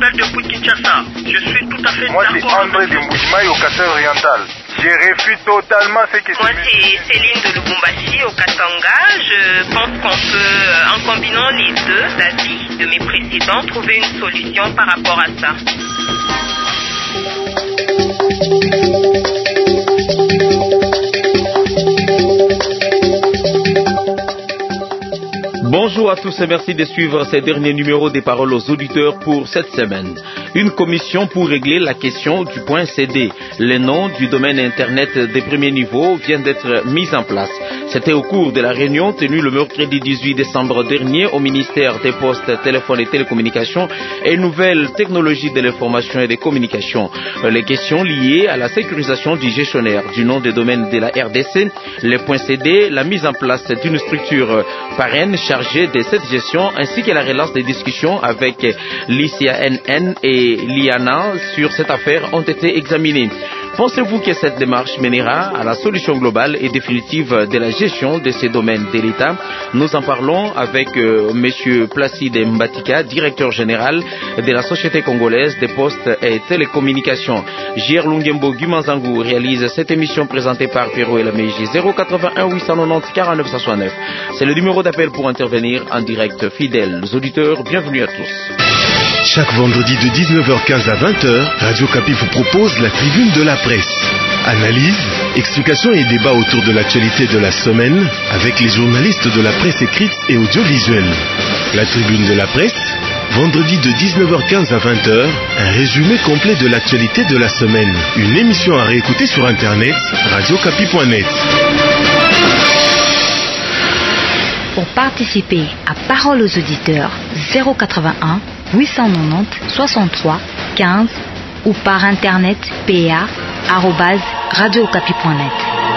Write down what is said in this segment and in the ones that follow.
appelle depuis Kinshasa. Je suis tout à fait d'accord. Moi, c'est André de Mboujimaï au Kasai-Oriental. Je refuse totalement ce que Moi, c'est Céline de Lubumbashi au Katanga. Je pense qu'on peut, en combinant les deux avis de mes précédents, trouver une solution par rapport à ça. Bonjour à tous et merci de suivre ces derniers numéros des paroles aux auditeurs pour cette semaine. Une commission pour régler la question du point CD. Le nom du domaine Internet des premiers niveaux vient d'être mis en place. C'était au cours de la réunion tenue le mercredi 18 décembre dernier au ministère des Postes, Téléphones et Télécommunications et Nouvelles Technologies de l'Information et des Communications. Les questions liées à la sécurisation du gestionnaire du nom des domaines de la RDC, les points CD, la mise en place d'une structure parraine chargée de cette gestion ainsi que la relance des discussions avec l'ICANN et l'IANA sur cette affaire ont été examinées. Pensez-vous que cette démarche mènera à la solution globale et définitive de la gestion de ces domaines de l'État? Nous en parlons avec M. Placide Mbatika, directeur général de la Société congolaise des postes et télécommunications. J.R. Lungembo Gumanzangou réalise cette émission présentée par Pierrot et la Meiji 081 890 49 69. C'est le numéro d'appel pour intervenir en direct. Fidèles auditeurs, bienvenue à tous. Chaque vendredi de 19h15 à 20h, Radio Kapi vous propose la tribune de la presse. Analyse, explications et débats autour de l'actualité de la semaine avec les journalistes de la presse écrite et audiovisuelle. La tribune de la presse, vendredi de 19h15 à 20h, un résumé complet de l'actualité de la semaine. Une émission à réécouter sur internet, radiokapi.net. Pour participer à Parole aux auditeurs, 081 890 63 15 ou par internet pa@radiokapi.net.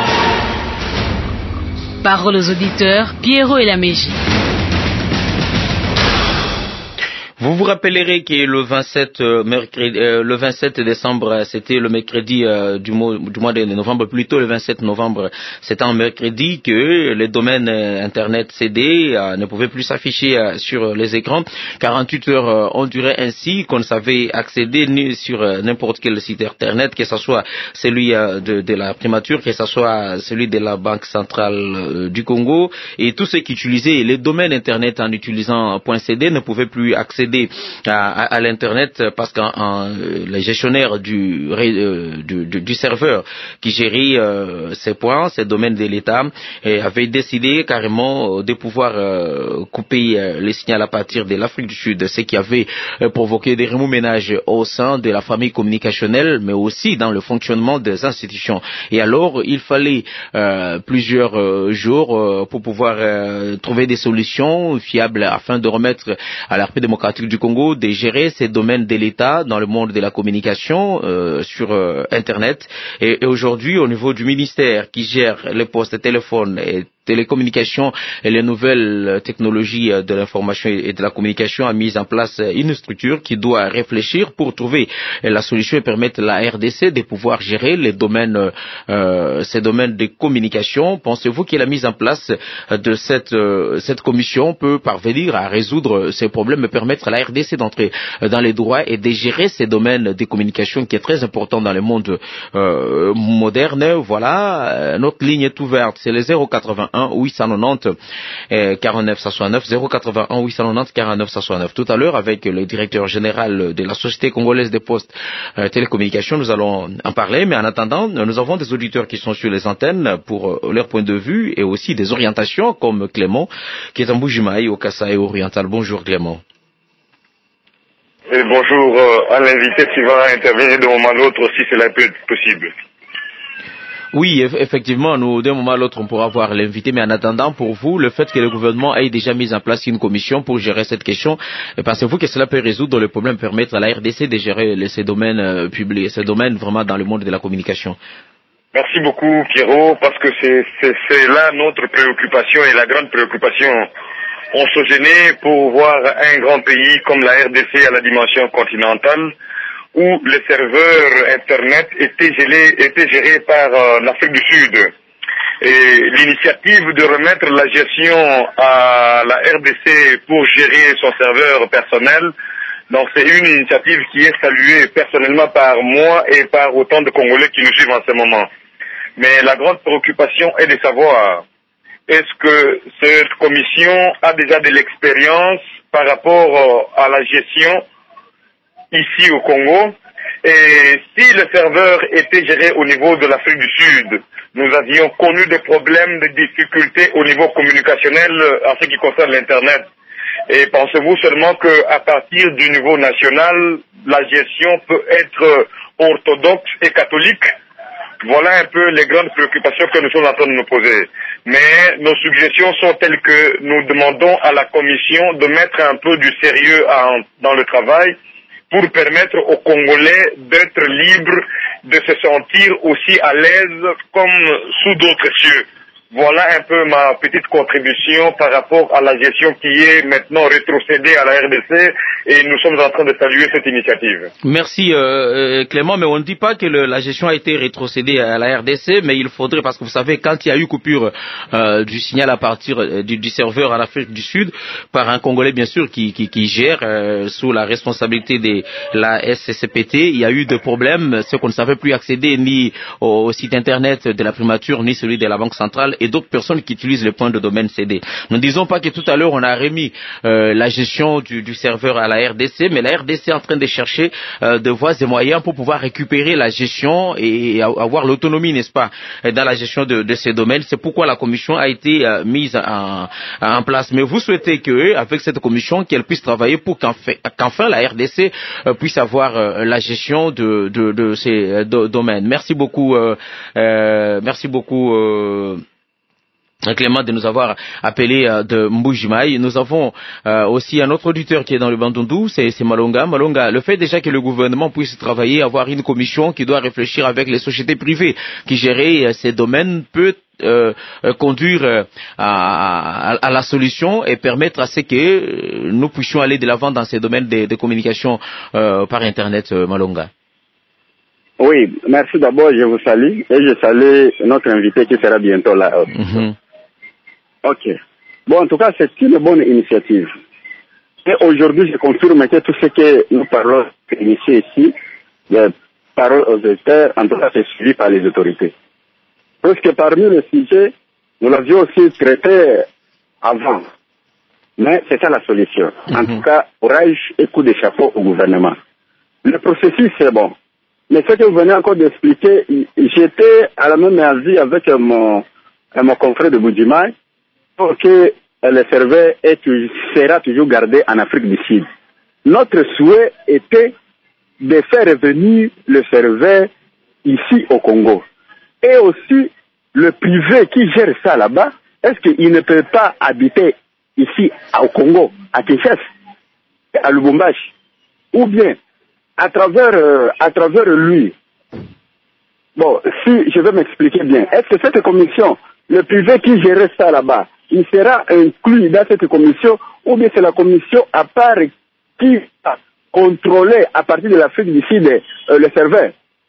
Parole aux auditeurs, Pierrot et la Meiji. Vous vous rappellerez que le 27 décembre, c'était le mercredi du mois de novembre, plutôt le 27 novembre, c'était un mercredi que les domaines Internet CD ne pouvaient plus s'afficher sur les écrans. 48 heures ont duré ainsi qu'on ne savait accéder ni sur n'importe quel site Internet, que ce soit celui de la primature, que ce soit celui de la Banque centrale du Congo, et tous ceux qui utilisaient les domaines Internet en utilisant .cd ne pouvaient plus accéder à l'internet parce que les gestionnaires du serveur qui gérait ces points, ces domaines de l'État, avaient décidé carrément de pouvoir couper les signaux à partir de l'Afrique du Sud, ce qui avait provoqué des remous-ménages au sein de la famille communicationnelle, mais aussi dans le fonctionnement des institutions. Et alors, il fallait plusieurs jours pour pouvoir trouver des solutions fiables afin de remettre à la République démocratique du Congo de gérer ces domaines de l'État dans le monde de la communication sur Internet. Et aujourd'hui, au niveau du ministère qui gère les postes, téléphones et télécommunications et les nouvelles technologies de l'information et de la communication, a mis en place une structure qui doit réfléchir pour trouver la solution et permettre à la RDC de pouvoir gérer les domaines, ces domaines de communication. Pensez-vous que la mise en place de cette commission peut parvenir à résoudre ces problèmes et permettre à la RDC d'entrer dans les droits et de gérer ces domaines de communication qui est très important dans le monde moderne? Voilà, notre ligne est ouverte, c'est le 081 890 49 169, 081 890 49 169. Tout à l'heure, avec le directeur général de la Société congolaise des postes télécommunications, nous allons en parler, mais en attendant, nous avons des auditeurs qui sont sur les antennes pour leur point de vue et aussi des orientations, comme Clément, qui est en Mboujimaï au Kasai-Oriental. Bonjour Clément. Et bonjour à l'invité qui va intervenir d'un moment à l'autre si cela peut être possible. Oui, effectivement, nous, d'un moment à l'autre, on pourra voir l'invité, mais en attendant, pour vous, le fait que le gouvernement ait déjà mis en place une commission pour gérer cette question, pensez-vous que cela peut résoudre le problème, permettre à la RDC de gérer ces domaines publics, ces domaines vraiment dans le monde de la communication? Merci beaucoup, Pierrot, parce que c'est là notre préoccupation et la grande préoccupation. On se gênait pour voir un grand pays comme la RDC à la dimension continentale, où les serveurs Internet étaient gérés par l'Afrique du Sud. Et l'initiative de remettre la gestion à la RDC pour gérer son serveur personnel Donc c'est une initiative qui est saluée personnellement par moi et par autant de Congolais qui nous suivent en ce moment. Mais la grande préoccupation est de savoir, est-ce que cette commission a déjà de l'expérience par rapport à la gestion ici au Congo? Et si le serveur était géré au niveau de l'Afrique du Sud, nous avions connu des problèmes, des difficultés au niveau communicationnel en ce qui concerne l'Internet. Et pensez-vous seulement qu'à partir du niveau national, la gestion peut être orthodoxe et catholique? Voilà un peu les grandes préoccupations que nous sommes en train de nous poser. Mais nos suggestions sont telles que nous demandons à la Commission de mettre un peu du sérieux dans le travail pour permettre aux Congolais d'être libres, de se sentir aussi à l'aise comme sous d'autres cieux. Voilà un peu ma petite contribution par rapport à la gestion qui est maintenant rétrocédée à la RDC et nous sommes en train de saluer cette initiative. Merci Clément, mais on ne dit pas que la gestion a été rétrocédée à la RDC, mais il faudrait, parce que vous savez, quand il y a eu coupure du signal à partir du serveur en Afrique du Sud, par un Congolais bien sûr qui gère sous la responsabilité de la SCCPT, il y a eu des problèmes, ceux qu'on ne savait plus accéder ni au site internet de la primature, ni celui de la Banque centrale, et d'autres personnes qui utilisent le point de domaine CD. Nous ne disons pas que tout à l'heure on a remis la gestion du serveur à la RDC, mais la RDC est en train de chercher de voies et moyens pour pouvoir récupérer la gestion et avoir l'autonomie, n'est-ce pas, dans la gestion de ces domaines. C'est pourquoi la commission a été mise en place. Mais vous souhaitez que, avec cette commission, qu'elle puisse travailler pour qu'enfin la RDC puisse avoir la gestion de ces domaines. Merci beaucoup. Clément, de nous avoir appelé de Mbujimaï. Nous avons aussi un autre auditeur qui est dans le Bandundu, c'est Malonga. Malonga, le fait déjà que le gouvernement puisse travailler, avoir une commission qui doit réfléchir avec les sociétés privées qui gèrent ces domaines peut conduire à la solution et permettre à ce que nous puissions aller de l'avant dans ces domaines de communication par Internet, Malonga. Oui, merci d'abord, je vous salue et je salue notre invité qui sera bientôt là. Ok. Bon, en tout cas, c'est une bonne initiative. Et aujourd'hui, je confirme que tout ce que nous parlons initié ici, les paroles aux auditeurs, en tout cas, c'est suivi par les autorités. Parce que parmi les sujets, nous l'avions aussi traité avant. Mais c'est ça la solution. En tout cas, courage et coup de chapeau au gouvernement. Le processus, c'est bon. Mais ce que vous venez encore d'expliquer, j'étais à la même avis avec mon confrère de Mbujimaï, pour que le serveur sera toujours gardé en Afrique du Sud. Notre souhait était de faire revenir le serveur ici au Congo. Et aussi, le privé qui gère ça là-bas, est-ce qu'il ne peut pas habiter ici au Congo, à Kinshasa, à Lubumbashi, ou bien à travers lui? Bon, si je vais m'expliquer bien, est-ce que cette commission, le privé qui gère ça là-bas, il sera inclus dans cette commission, ou bien c'est la commission à part qui a contrôlé à partir de l'Afrique du Sud le serveur?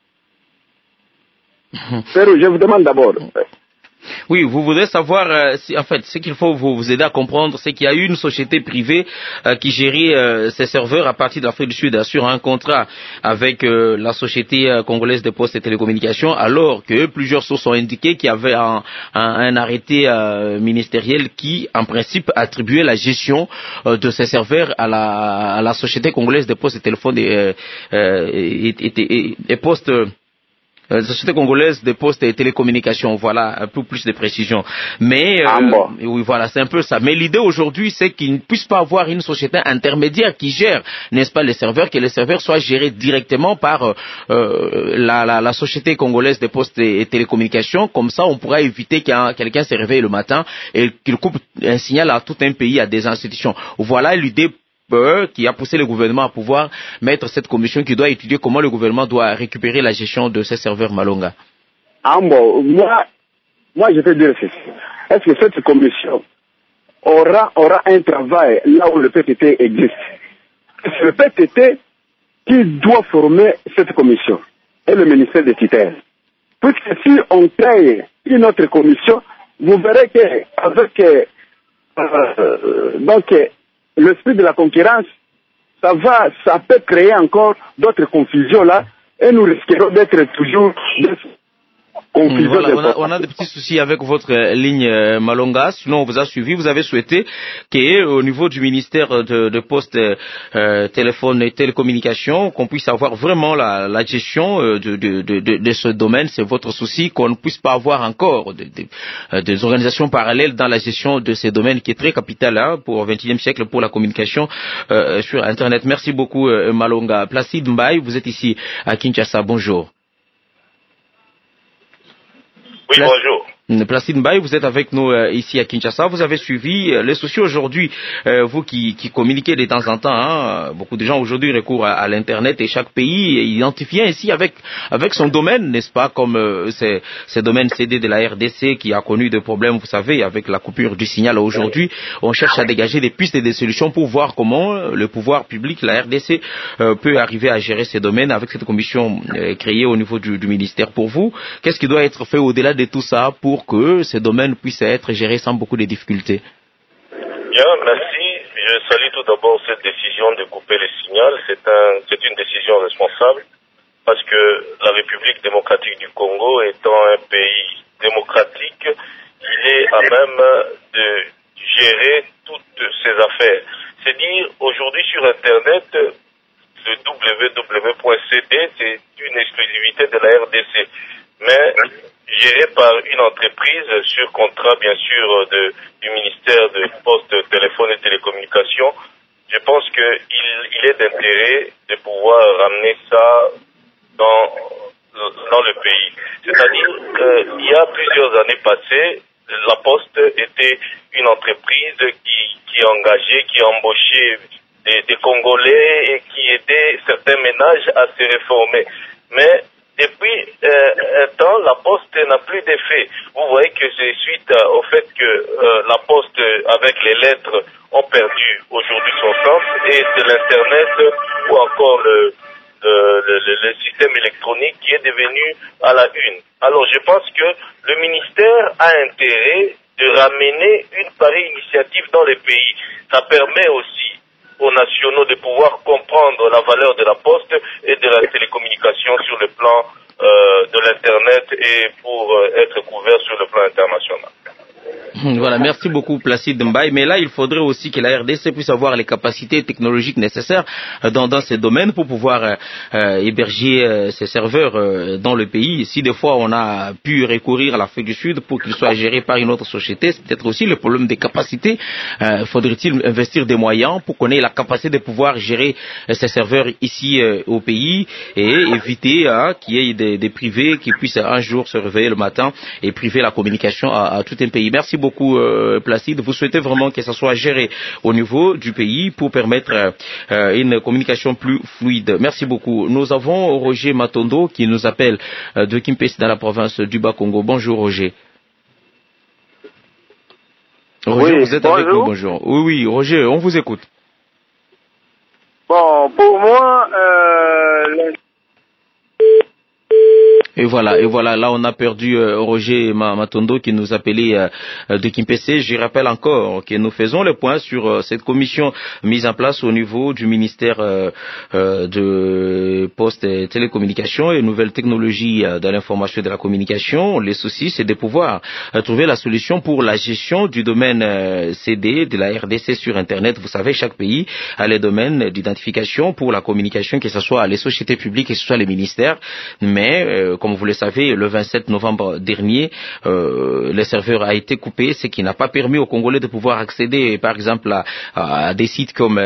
Je vous demande d'abord. Oui, vous voudrez savoir, en fait, ce qu'il faut vous aider à comprendre, c'est qu'il y a eu une société privée qui gérait ces serveurs à partir de l'Afrique du Sud sur un contrat avec la Société congolaise des postes et télécommunications, alors que plusieurs sources ont indiqué qu'il y avait un arrêté ministériel qui, en principe, attribuait la gestion de ces serveurs à la Société congolaise des postes et téléphones et postes. Société congolaise des postes et télécommunications, voilà, un peu plus de précision. Mais oui, voilà, c'est un peu ça. Mais l'idée aujourd'hui, c'est qu'il ne puisse pas avoir une société intermédiaire qui gère, n'est-ce pas, les serveurs, que les serveurs soient gérés directement par la Société congolaise des postes et télécommunications. Comme ça, on pourra éviter que quelqu'un se réveille le matin et qu'il coupe un signal à tout un pays, à des institutions. Voilà l'idée qui a poussé le gouvernement à pouvoir mettre cette commission qui doit étudier comment le gouvernement doit récupérer la gestion de ces serveurs Malonga. Moi, je peux dire ceci. Est-ce que cette commission aura un travail là où le PTT existe? C'est le PTT qui doit former cette commission et le ministère des tutelles. Puisque si on crée une autre commission, vous verrez qu'avec l'esprit de la concurrence, ça peut créer encore d'autres confusions là, et nous risquerons d'être toujours voilà, on a des petits soucis avec votre ligne Malonga, sinon on vous a suivi. Vous avez souhaité qu'au niveau du ministère de Poste, Téléphone et Télécommunications, qu'on puisse avoir vraiment la gestion de ce domaine. C'est votre souci, qu'on ne puisse pas avoir encore des organisations parallèles dans la gestion de ces domaines qui est très capital pour au XXIe siècle pour la communication sur Internet. Merci beaucoup Malonga. Placide Mbaye, vous êtes ici à Kinshasa. Bonjour. Oui, bonjour. Placide Mbaye, vous êtes avec nous ici à Kinshasa. Vous avez suivi les sociaux aujourd'hui, vous qui communiquez de temps en temps. Beaucoup de gens aujourd'hui recourent à l'internet et chaque pays identifie ici avec son domaine, n'est-ce pas, comme ces domaines CD de la RDC qui a connu des problèmes, vous savez, avec la coupure du signal aujourd'hui. On cherche à dégager des pistes et des solutions pour voir comment le pouvoir public, la RDC, peut arriver à gérer ces domaines avec cette commission créée au niveau du ministère. Pour vous, qu'est-ce qui doit être fait au-delà de tout ça pour que ces domaines puissent être gérés sans beaucoup de difficultés? Bien, merci. Je salue tout d'abord cette décision de couper le signal. C'est une décision responsable parce que la République démocratique du Congo étant un pays démocratique, il est à même de gérer toutes ses affaires. C'est dire, aujourd'hui sur Internet, le www.cd, c'est une exclusivité de la RDC. Mais géré par une entreprise sur contrat, bien sûr, du ministère de Poste, Téléphone et Télécommunications. Je pense qu'il est d'intérêt de pouvoir ramener ça dans le pays. C'est-à-dire qu'il y a plusieurs années passées, la Poste était une entreprise qui engageait, qui embauchait des Congolais et qui aidait certains ménages à se réformer. Mais depuis un temps, la Poste n'a plus d'effet. Vous voyez que c'est suite au fait que la Poste, avec les lettres, ont perdu aujourd'hui son sens, et c'est l'Internet ou encore le système électronique qui est devenu à la une. Alors je pense que le ministère a intérêt de ramener une pareille initiative dans les pays. Ça permet aussi aux nationaux de pouvoir comprendre la valeur de la poste et de la télécommunication sur le plan de l'Internet et pour être couvert sur le plan international. Voilà, merci beaucoup Placide Mbaye. Mais là, il faudrait aussi que la RDC puisse avoir les capacités technologiques nécessaires dans ces domaines pour pouvoir héberger ces serveurs dans le pays. Si des fois on a pu recourir à l'Afrique du Sud pour qu'ils soient gérés par une autre société, c'est peut-être aussi le problème des capacités. Faudrait-il investir des moyens pour qu'on ait la capacité de pouvoir gérer ces serveurs ici au pays et éviter qu'il y ait des privés qui puissent un jour se réveiller le matin et priver la communication à tout un pays. Merci beaucoup Placide. Vous souhaitez vraiment que ça soit géré au niveau du pays pour permettre une communication plus fluide. Merci beaucoup. Nous avons Roger Matondo qui nous appelle de Kimpesi dans la province du Bas-Congo. Bonjour Roger. Roger, oui, vous êtes bonjour. Avec nous. Bonjour. Oui, Roger, on vous écoute. Bon, pour moi, Et voilà, là on a perdu Roger Matondo qui nous appelait de Kimpese. Je rappelle encore que nous faisons le point sur cette commission mise en place au niveau du ministère de Poste et Télécommunications et Nouvelles Technologies de l'Information et de la Communication. Les soucis, c'est de pouvoir trouver la solution pour la gestion du domaine CD de la RDC sur Internet. Vous savez, chaque pays a les domaines d'identification pour la communication, que ce soit les sociétés publiques, que ce soit les ministères, mais comme vous le savez, le 27 novembre dernier, le serveur a été coupé, ce qui n'a pas permis aux Congolais de pouvoir accéder, par exemple, à des sites comme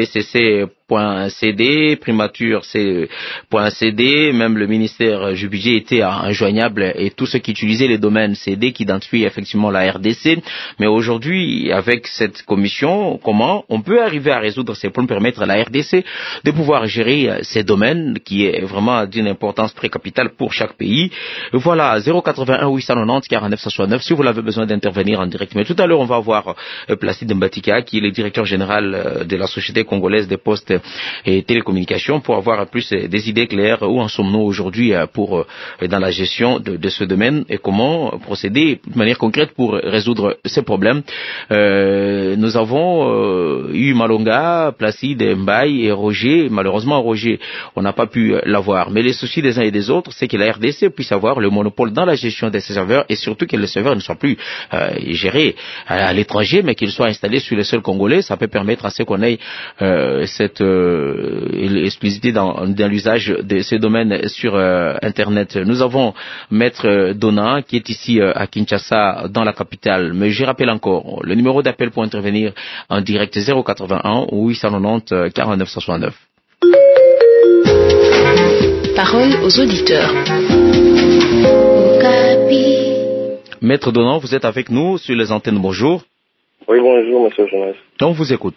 BCC.cd, primature.cd, même le ministère du budget était injoignable et tous ceux qui utilisaient les domaines CD qui identifient effectivement la RDC. Mais aujourd'hui, avec cette commission, comment on peut arriver à résoudre ces problèmes, permettre à la RDC de pouvoir gérer ces domaines qui est vraiment d'une importance très capitale pour chaque pays. Voilà, 081 890 49 69 si vous avez besoin d'intervenir en direct. Mais tout à l'heure, on va voir Placide Mbatika, qui est le directeur général de la Société congolaise des postes et télécommunications pour avoir plus des idées claires. Où en sommes-nous aujourd'hui dans la gestion de ce domaine et comment procéder de manière concrète pour résoudre ces problèmes. Nous avons eu Malonga, Placide, Mbaye et Roger. Malheureusement, Roger, on n'a pas pu l'avoir. Mais les soucis des uns et des autres, c'est que la RDC puisse avoir le monopole dans la gestion de ces serveurs et surtout que les serveurs ne soient plus gérés à l'étranger, mais qu'ils soient installés sur le sol congolais. Ça peut permettre à ce qu'on ait cette exclusivité dans l'usage de ces domaines sur Internet. Nous avons Maître Dona qui est ici à Kinshasa, dans la capitale. Mais je rappelle encore, le numéro d'appel pour intervenir en direct 081 890 49 69. Parole aux auditeurs. Maître Donan, vous êtes avec nous sur les antennes. Bonjour. Oui, bonjour, monsieur le journaliste. On vous écoute.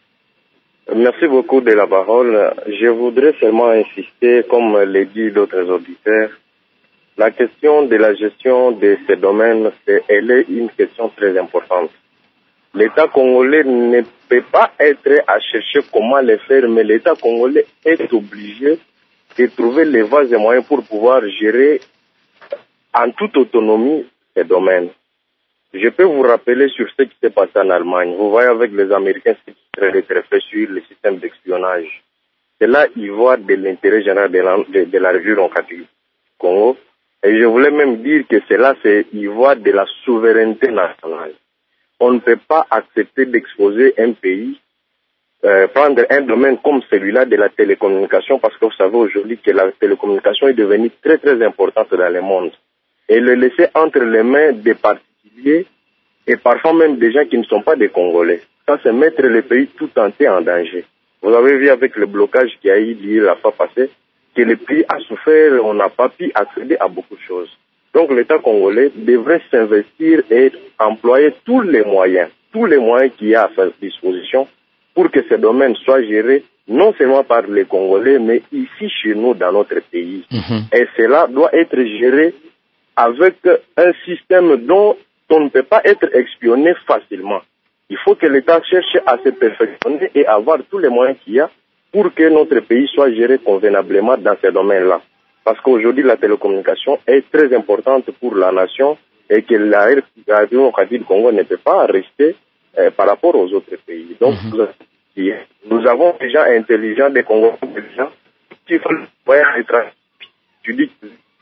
Merci beaucoup de la parole. Je voudrais seulement insister, comme l'ont dit d'autres auditeurs, la question de la gestion de ces domaines, elle est une question très importante. L'État congolais ne peut pas être à chercher comment le faire, mais l'État congolais est obligé de trouver les voies et moyens pour pouvoir gérer en toute autonomie ces domaines. Je peux vous rappeler sur ce qui s'est passé en Allemagne. Vous voyez avec les Américains ce qui est fait sur le système d'espionnage. C'est là ils voient de l'intérêt général de la région du Congo. Et je voulais même dire que c'est là ils voient de la souveraineté nationale. On ne peut pas accepter d'exposer un pays, prendre un domaine comme celui-là de la télécommunication, parce que vous savez aujourd'hui que la télécommunication est devenue très très importante dans le monde. Et le laisser entre les mains des particuliers et parfois même des gens qui ne sont pas des Congolais. Ça, c'est mettre le pays tout entier en danger. Vous avez vu avec le blocage qui a eu lieu la fois passée, que le pays a souffert, on n'a pas pu accéder à beaucoup de choses. Donc l'État congolais devrait s'investir et employer tous les moyens qu'il y a à sa disposition pour que ces domaines soient gérés non seulement par les Congolais, mais ici chez nous dans notre pays. Et cela doit être géré avec un système dont on ne peut pas être espionné facilement. Il faut que l'État cherche à se perfectionner et avoir tous les moyens qu'il y a pour que notre pays soit géré convenablement dans ces domaines-là. Parce qu'aujourd'hui, la télécommunication est très importante pour la nation et que la démocratie du Congo ne peut pas rester par rapport aux autres pays. Donc, nous avons des gens intelligents, des Congolais intelligents qui font le moyen étranger. Tu dis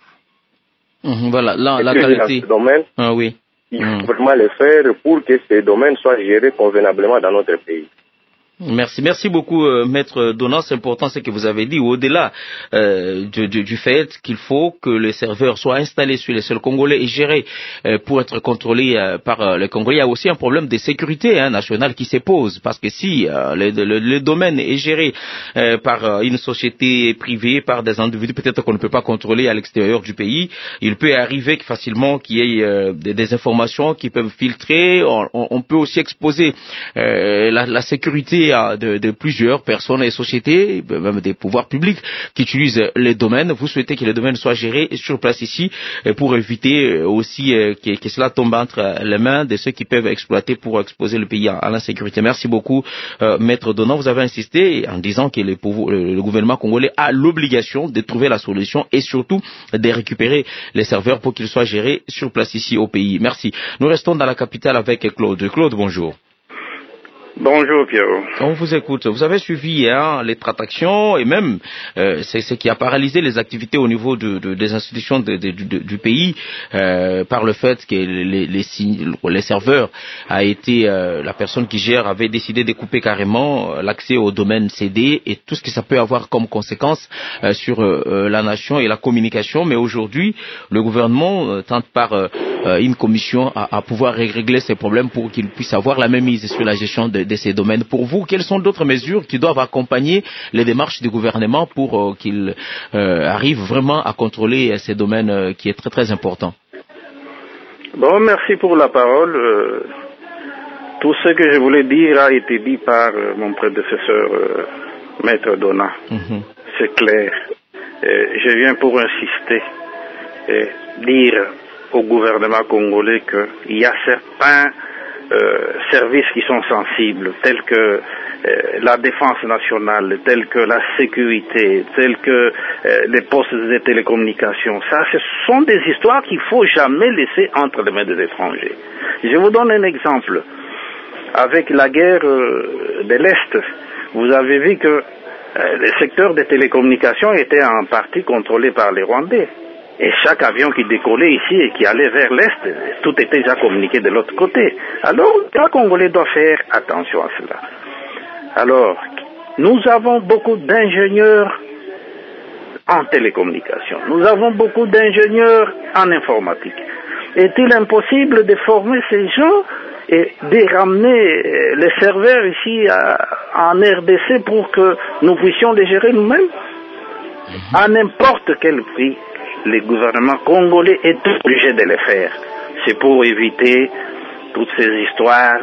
voilà, la qualité. Dans ce domaine, oui. Il faut vraiment le faire pour que ces domaines soient gérés convenablement dans notre pays. Merci beaucoup, Maître Donat. C'est important ce que vous avez dit. Au-delà du fait qu'il faut que les serveurs soient installés sur les sols congolais et gérés pour être contrôlés par les Congolais, il y a aussi un problème de sécurité nationale qui se pose. Parce que si le domaine est géré par une société privée, par des individus peut-être qu'on ne peut pas contrôler à l'extérieur du pays, il peut arriver facilement qu'il y ait des informations qui peuvent filtrer. On peut aussi exposer la sécurité de plusieurs personnes et sociétés, même des pouvoirs publics qui utilisent les domaines. Vous souhaitez que les domaines soient gérés sur place ici pour éviter aussi que cela tombe entre les mains de ceux qui peuvent exploiter pour exposer le pays à l'insécurité. Merci beaucoup, Maître Donat. Vous avez insisté en disant que le gouvernement congolais a l'obligation de trouver la solution et surtout de récupérer les serveurs pour qu'ils soient gérés sur place ici au pays. Merci. Nous restons dans la capitale avec Claude. Claude, bonjour. Bonjour Pierrot. On vous écoute. Vous avez suivi les tractations et même c'est ce qui a paralysé les activités au niveau des institutions du pays par le fait que les serveurs a été la personne qui gère avait décidé de couper carrément l'accès au domaine CD et tout ce que ça peut avoir comme conséquence sur la nation et la communication. Mais aujourd'hui, le gouvernement tente par une commission à pouvoir régler ces problèmes pour qu'il puisse avoir la même mise sur la gestion de ces domaines. Pour vous, quelles sont d'autres mesures qui doivent accompagner les démarches du gouvernement pour qu'il arrive vraiment à contrôler ces domaines qui est très très important? Bon, merci pour la parole. Tout ce que je voulais dire a été dit par mon prédécesseur, Maître Donat. C'est clair. Je viens pour insister et dire au gouvernement congolais qu'il y a certains services qui sont sensibles, tels que la défense nationale, telle que la sécurité, telle que les postes de télécommunications. Ça, ce sont des histoires qu'il faut jamais laisser entre les mains des étrangers. Je vous donne un exemple. Avec la guerre de l'Est, vous avez vu que le secteur des télécommunications était en partie contrôlé par les Rwandais. Et chaque avion qui décollait ici et qui allait vers l'Est, tout était déjà communiqué de l'autre côté. Alors, le Congolais doit faire attention à cela. Alors, nous avons beaucoup d'ingénieurs en télécommunications. Nous avons beaucoup d'ingénieurs en informatique. Est-il impossible de former ces gens et de ramener les serveurs ici en RDC pour que nous puissions les gérer nous-mêmes? À n'importe quel prix, le gouvernement congolais est obligé de le faire. C'est pour éviter toutes ces histoires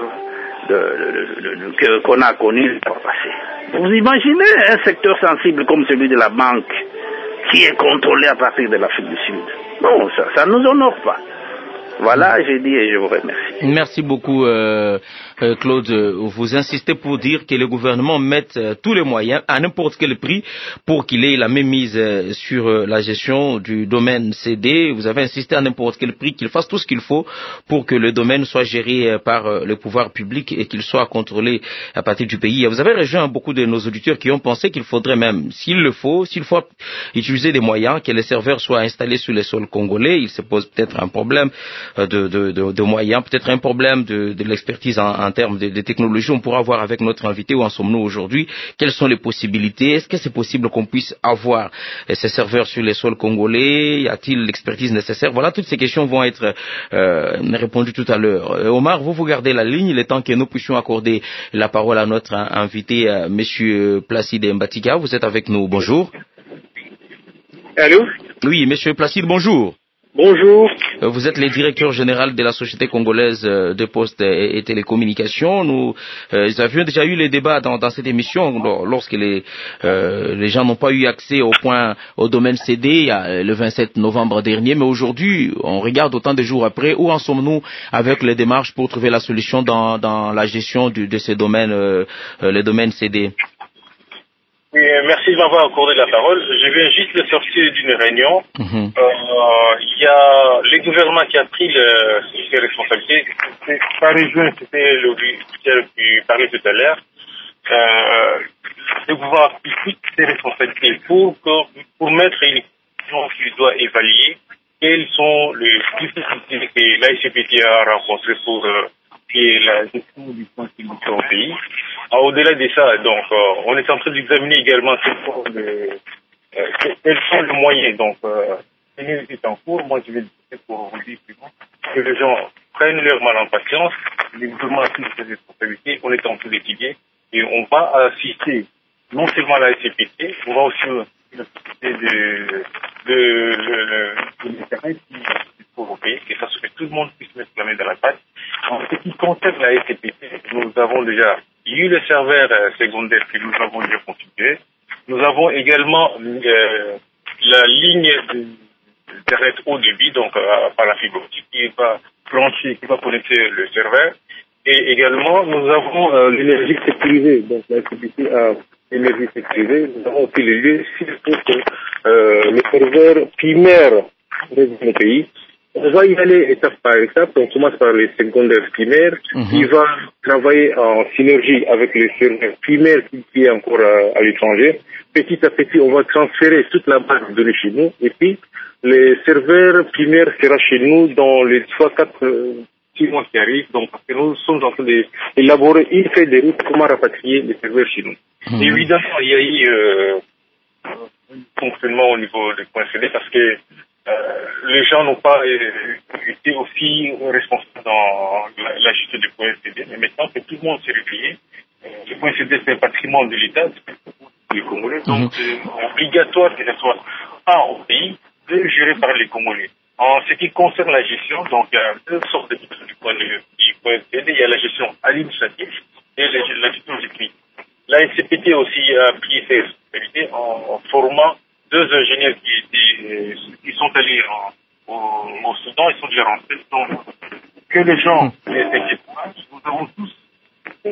qu'on a connues dans le passé. Vous imaginez un secteur sensible comme celui de la banque qui est contrôlé à partir de l'Afrique du Sud? Non, ça ne nous honore pas. Voilà, j'ai dit et je vous remercie. Merci beaucoup, Claude. Vous insistez pour dire que le gouvernement mette tous les moyens à n'importe quel prix pour qu'il ait la même mise sur la gestion du domaine CD. Vous avez insisté à n'importe quel prix qu'il fasse tout ce qu'il faut pour que le domaine soit géré par le pouvoir public et qu'il soit contrôlé à partir du pays. Vous avez rejoint beaucoup de nos auditeurs qui ont pensé qu'il faudrait même, s'il faut utiliser des moyens, que les serveurs soient installés sur les sols congolais. Il se pose peut-être un problème de moyens, peut-être un problème de l'expertise en termes de technologie. On pourra voir avec notre invité où en sommes-nous aujourd'hui, quelles sont les possibilités. Est-ce que c'est possible qu'on puisse avoir ces serveurs sur les sols congolais? Y a-t-il l'expertise nécessaire? Voilà, toutes ces questions vont être répondues tout à l'heure. Omar, vous gardez la ligne, le temps que nous puissions accorder la parole à notre invité, Monsieur Placide Mbatika. Vous êtes avec nous, bonjour. Allô? Oui, Monsieur Placide, bonjour. Bonjour. Vous êtes le directeur général de la Société congolaise de postes et télécommunications. Nous avions déjà eu les débats dans cette émission lorsque les gens n'ont pas eu accès au domaine CD le 27 novembre dernier. Mais aujourd'hui, on regarde autant de jours après, où en sommes-nous avec les démarches pour trouver la solution dans la gestion de ces domaines, les domaines CD? Oui, merci de m'avoir accordé la parole. Je viens juste de sortir d'une réunion. Il y a le gouvernement qui a pris ses responsabilités. Par région, c'était l'officiel qui parlait tout à l'heure. Le gouvernement a pris toutes ses responsabilités pour mettre une question qui doit évaluer quelles sont les difficultés que l'AICPT a rencontrées pour la gestion du point de vue au pays. Au-delà de ça, donc, on est en train d'examiner également quels sont les moyens. Donc, c'est en cours. Moi, je vais dire pour vous dire que les gens prennent leur mal en patience. Le gouvernement a pris ses responsabilités. On est en train d'étudier et on va assister non seulement à la SCPT, on va aussi assister de l'Internet qui est européen, et ça se fait que tout le monde puisse mettre la main dans la pâte. En ce qui concerne la SCPT, nous avons déjà eu le serveur secondaire que nous avons déjà configuré. Nous avons également la ligne d'Internet haut débit, donc par la fibre optique, qui va brancher, qui va connecter le serveur. Et également, nous avons l'énergie sécurisée. Donc la SCPT a l'énergie sécurisée. Nous avons aussi les lieux pour que les serveurs primaires de nos pays. On va y aller étape par étape. On commence par les secondaires primaires. Qui va travailler en synergie avec les serveurs primaires qui est encore à l'étranger. Petit à petit, on va transférer toute la base de données chez nous. Et puis, les serveurs primaires seront chez nous dans les 6 mois qui arrivent. Donc, parce que nous sommes en train d'élaborer une feuille de route comment rapatrier les serveurs chez nous. Évidemment, il y a eu un fonctionnement au niveau des points CD parce que les gens n'ont pas été aussi responsables dans la gestion des points CD. Mais maintenant que tout le monde s'est réveillé, les points CD c'est un patrimoine de l'État, les Congolais, donc c'est obligatoire que ce soit au pays, géré par les Congolais. En ce qui concerne la gestion, donc il y a deux sortes de du point CD. Il y a la gestion administrative et la gestion technique. La SCPT aussi a pris ses responsabilités en formant 2 ingénieurs qui sont allés au Soudan, ils sont déjà rentrés. Donc, que les gens n'inquiètent pas, nous avons tous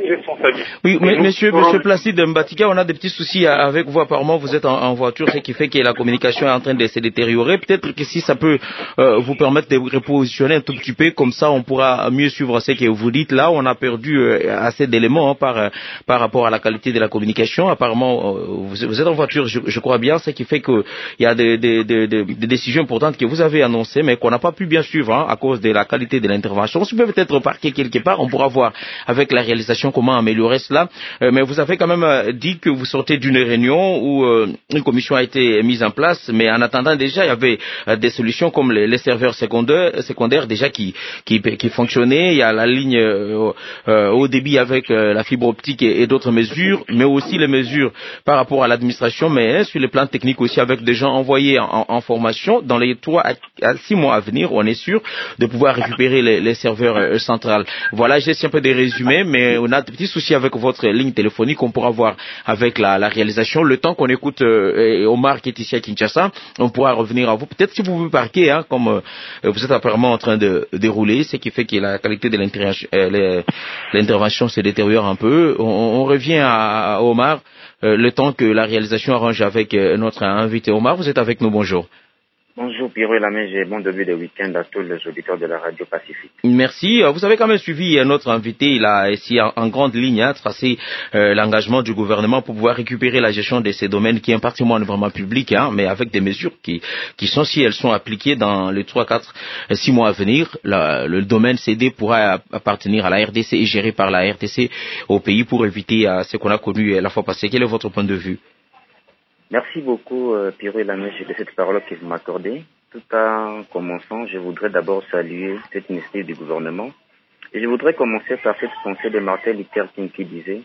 responsabilité. Oui, mais monsieur Placide Mbatika, on a des petits soucis avec vous. Apparemment, vous êtes en voiture, ce qui fait que la communication est en train de se détériorer. Peut-être que si ça peut vous permettre de vous repositionner un tout petit peu, comme ça, on pourra mieux suivre ce que vous dites. Là, on a perdu assez d'éléments par rapport à la qualité de la communication. Apparemment, vous êtes en voiture, je crois bien, ce qui fait qu'il y a des décisions importantes que vous avez annoncées, mais qu'on n'a pas pu bien suivre à cause de la qualité de l'intervention. Si vous pouvez peut-être reparquer quelque part, on pourra voir avec la réalisation comment améliorer cela. Mais vous avez quand même dit que vous sortez d'une réunion où une commission a été mise en place, mais en attendant déjà, il y avait des solutions comme les serveurs secondaires déjà qui fonctionnaient. Il y a la ligne haut débit avec la fibre optique et d'autres mesures, mais aussi les mesures par rapport à l'administration, mais sur le plan technique aussi avec des gens envoyés en formation. Dans les 3 à 6 mois à venir, on est sûr de pouvoir récupérer les serveurs centrales. Voilà, j'ai un peu des résumés, mais on a des petits soucis avec votre ligne téléphonique. On pourra voir avec la réalisation. Le temps qu'on écoute Omar qui est ici à Kinshasa, on pourra revenir à vous. Peut-être si vous pouvez parquer, comme vous êtes apparemment en train de dérouler, ce qui fait que la qualité de l'intervention se détériore un peu. On revient à Omar, le temps que la réalisation arrange avec notre invité. Omar, vous êtes avec nous, bonjour. Bonjour Pierrot Lamège et bon début de week-end à tous les auditeurs de la radio Pacifique. Merci. Vous avez quand même suivi notre invité. Il a ici en grande ligne tracé l'engagement du gouvernement pour pouvoir récupérer la gestion de ces domaines qui est un patrimoine vraiment public, mais avec des mesures qui sont, si elles sont appliquées dans les 3, 4, 6 mois à venir, le domaine cédé pourra appartenir à la RDC et géré par la RDC au pays pour éviter ce qu'on a connu la fois passée. Quel est votre point de vue? Merci beaucoup, Pierrot Lamèche, de cette parole que vous m'accordez. Tout en commençant, je voudrais d'abord saluer cette initiative du gouvernement. Et je voudrais commencer par cette pensée de Martin Luther King qui disait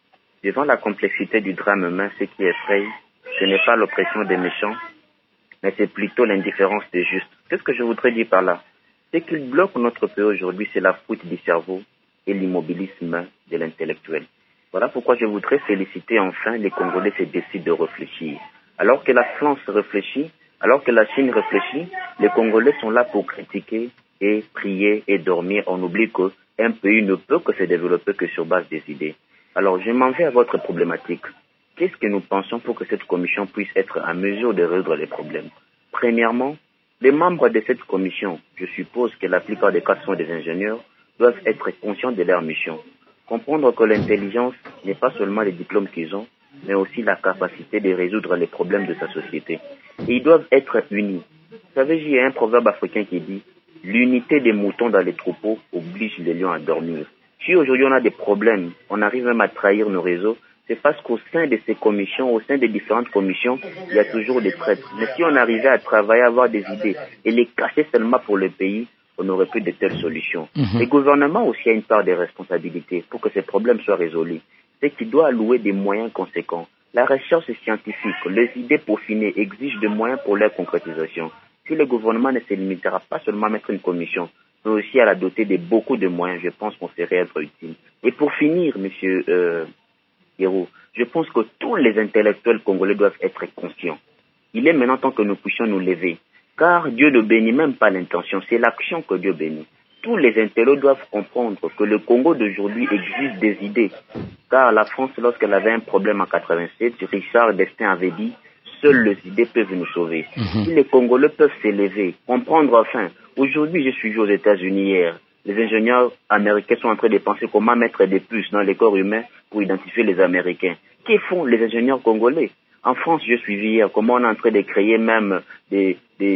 « Devant la complexité du drame humain, ce qui effraie, ce n'est pas l'oppression des méchants, mais c'est plutôt l'indifférence des justes. » Qu'est-ce que je voudrais dire par là? Ce qui bloque notre pays aujourd'hui, c'est la fuite du cerveau et l'immobilisme de l'intellectuel. Voilà pourquoi je voudrais féliciter enfin les Congolais se décident de réfléchir. Alors que la France réfléchit, alors que la Chine réfléchit, les Congolais sont là pour critiquer et prier et dormir. On oublie qu'un pays ne peut que se développer que sur base des idées. Alors je m'en vais à votre problématique. Qu'est-ce que nous pensons pour que cette commission puisse être en mesure de résoudre les problèmes? Premièrement, les membres de cette commission, je suppose que la plupart des cas sont des ingénieurs, doivent être conscients de leur mission. Comprendre que l'intelligence n'est pas seulement les diplômes qu'ils ont, mais aussi la capacité de résoudre les problèmes de sa société. Et ils doivent être unis. Vous savez, il y a un proverbe africain qui dit « L'unité des moutons dans les troupeaux oblige les lions à dormir ». Si aujourd'hui on a des problèmes, on arrive même à trahir nos réseaux, c'est parce qu'au sein de ces commissions, au sein des différentes commissions, il y a toujours des traîtres. Mais si on arrivait à travailler, à avoir des idées et les cacher seulement pour le pays, on n'aurait plus de telles solutions. Le gouvernement aussi a une part de responsabilité pour que ces problèmes soient résolus. C'est qu'il doit allouer des moyens conséquents. La recherche scientifique, les idées peaufinées exigent des moyens pour leur concrétisation. Si le gouvernement ne se limitera pas seulement à mettre une commission, mais aussi à la doter de beaucoup de moyens, je pense qu'on serait être utile. Et pour finir, monsieur Hérault, je pense que tous les intellectuels congolais doivent être conscients. Il est maintenant temps que nous puissions nous lever. Car Dieu ne bénit même pas l'intention, c'est l'action que Dieu bénit. Tous les intellectuels doivent comprendre que le Congo d'aujourd'hui exige des idées. Car la France, lorsqu'elle avait un problème en 87, Richard d'Estaing avait dit « Seules les idées peuvent nous sauver ». Si les Congolais peuvent s'élever, comprendre enfin. Aujourd'hui, je suis aux États-Unis hier. Les ingénieurs américains sont en train de penser comment mettre des puces dans les corps humains pour identifier les Américains. Que font les ingénieurs congolais? En France, je suis hier comment on est en train de créer même des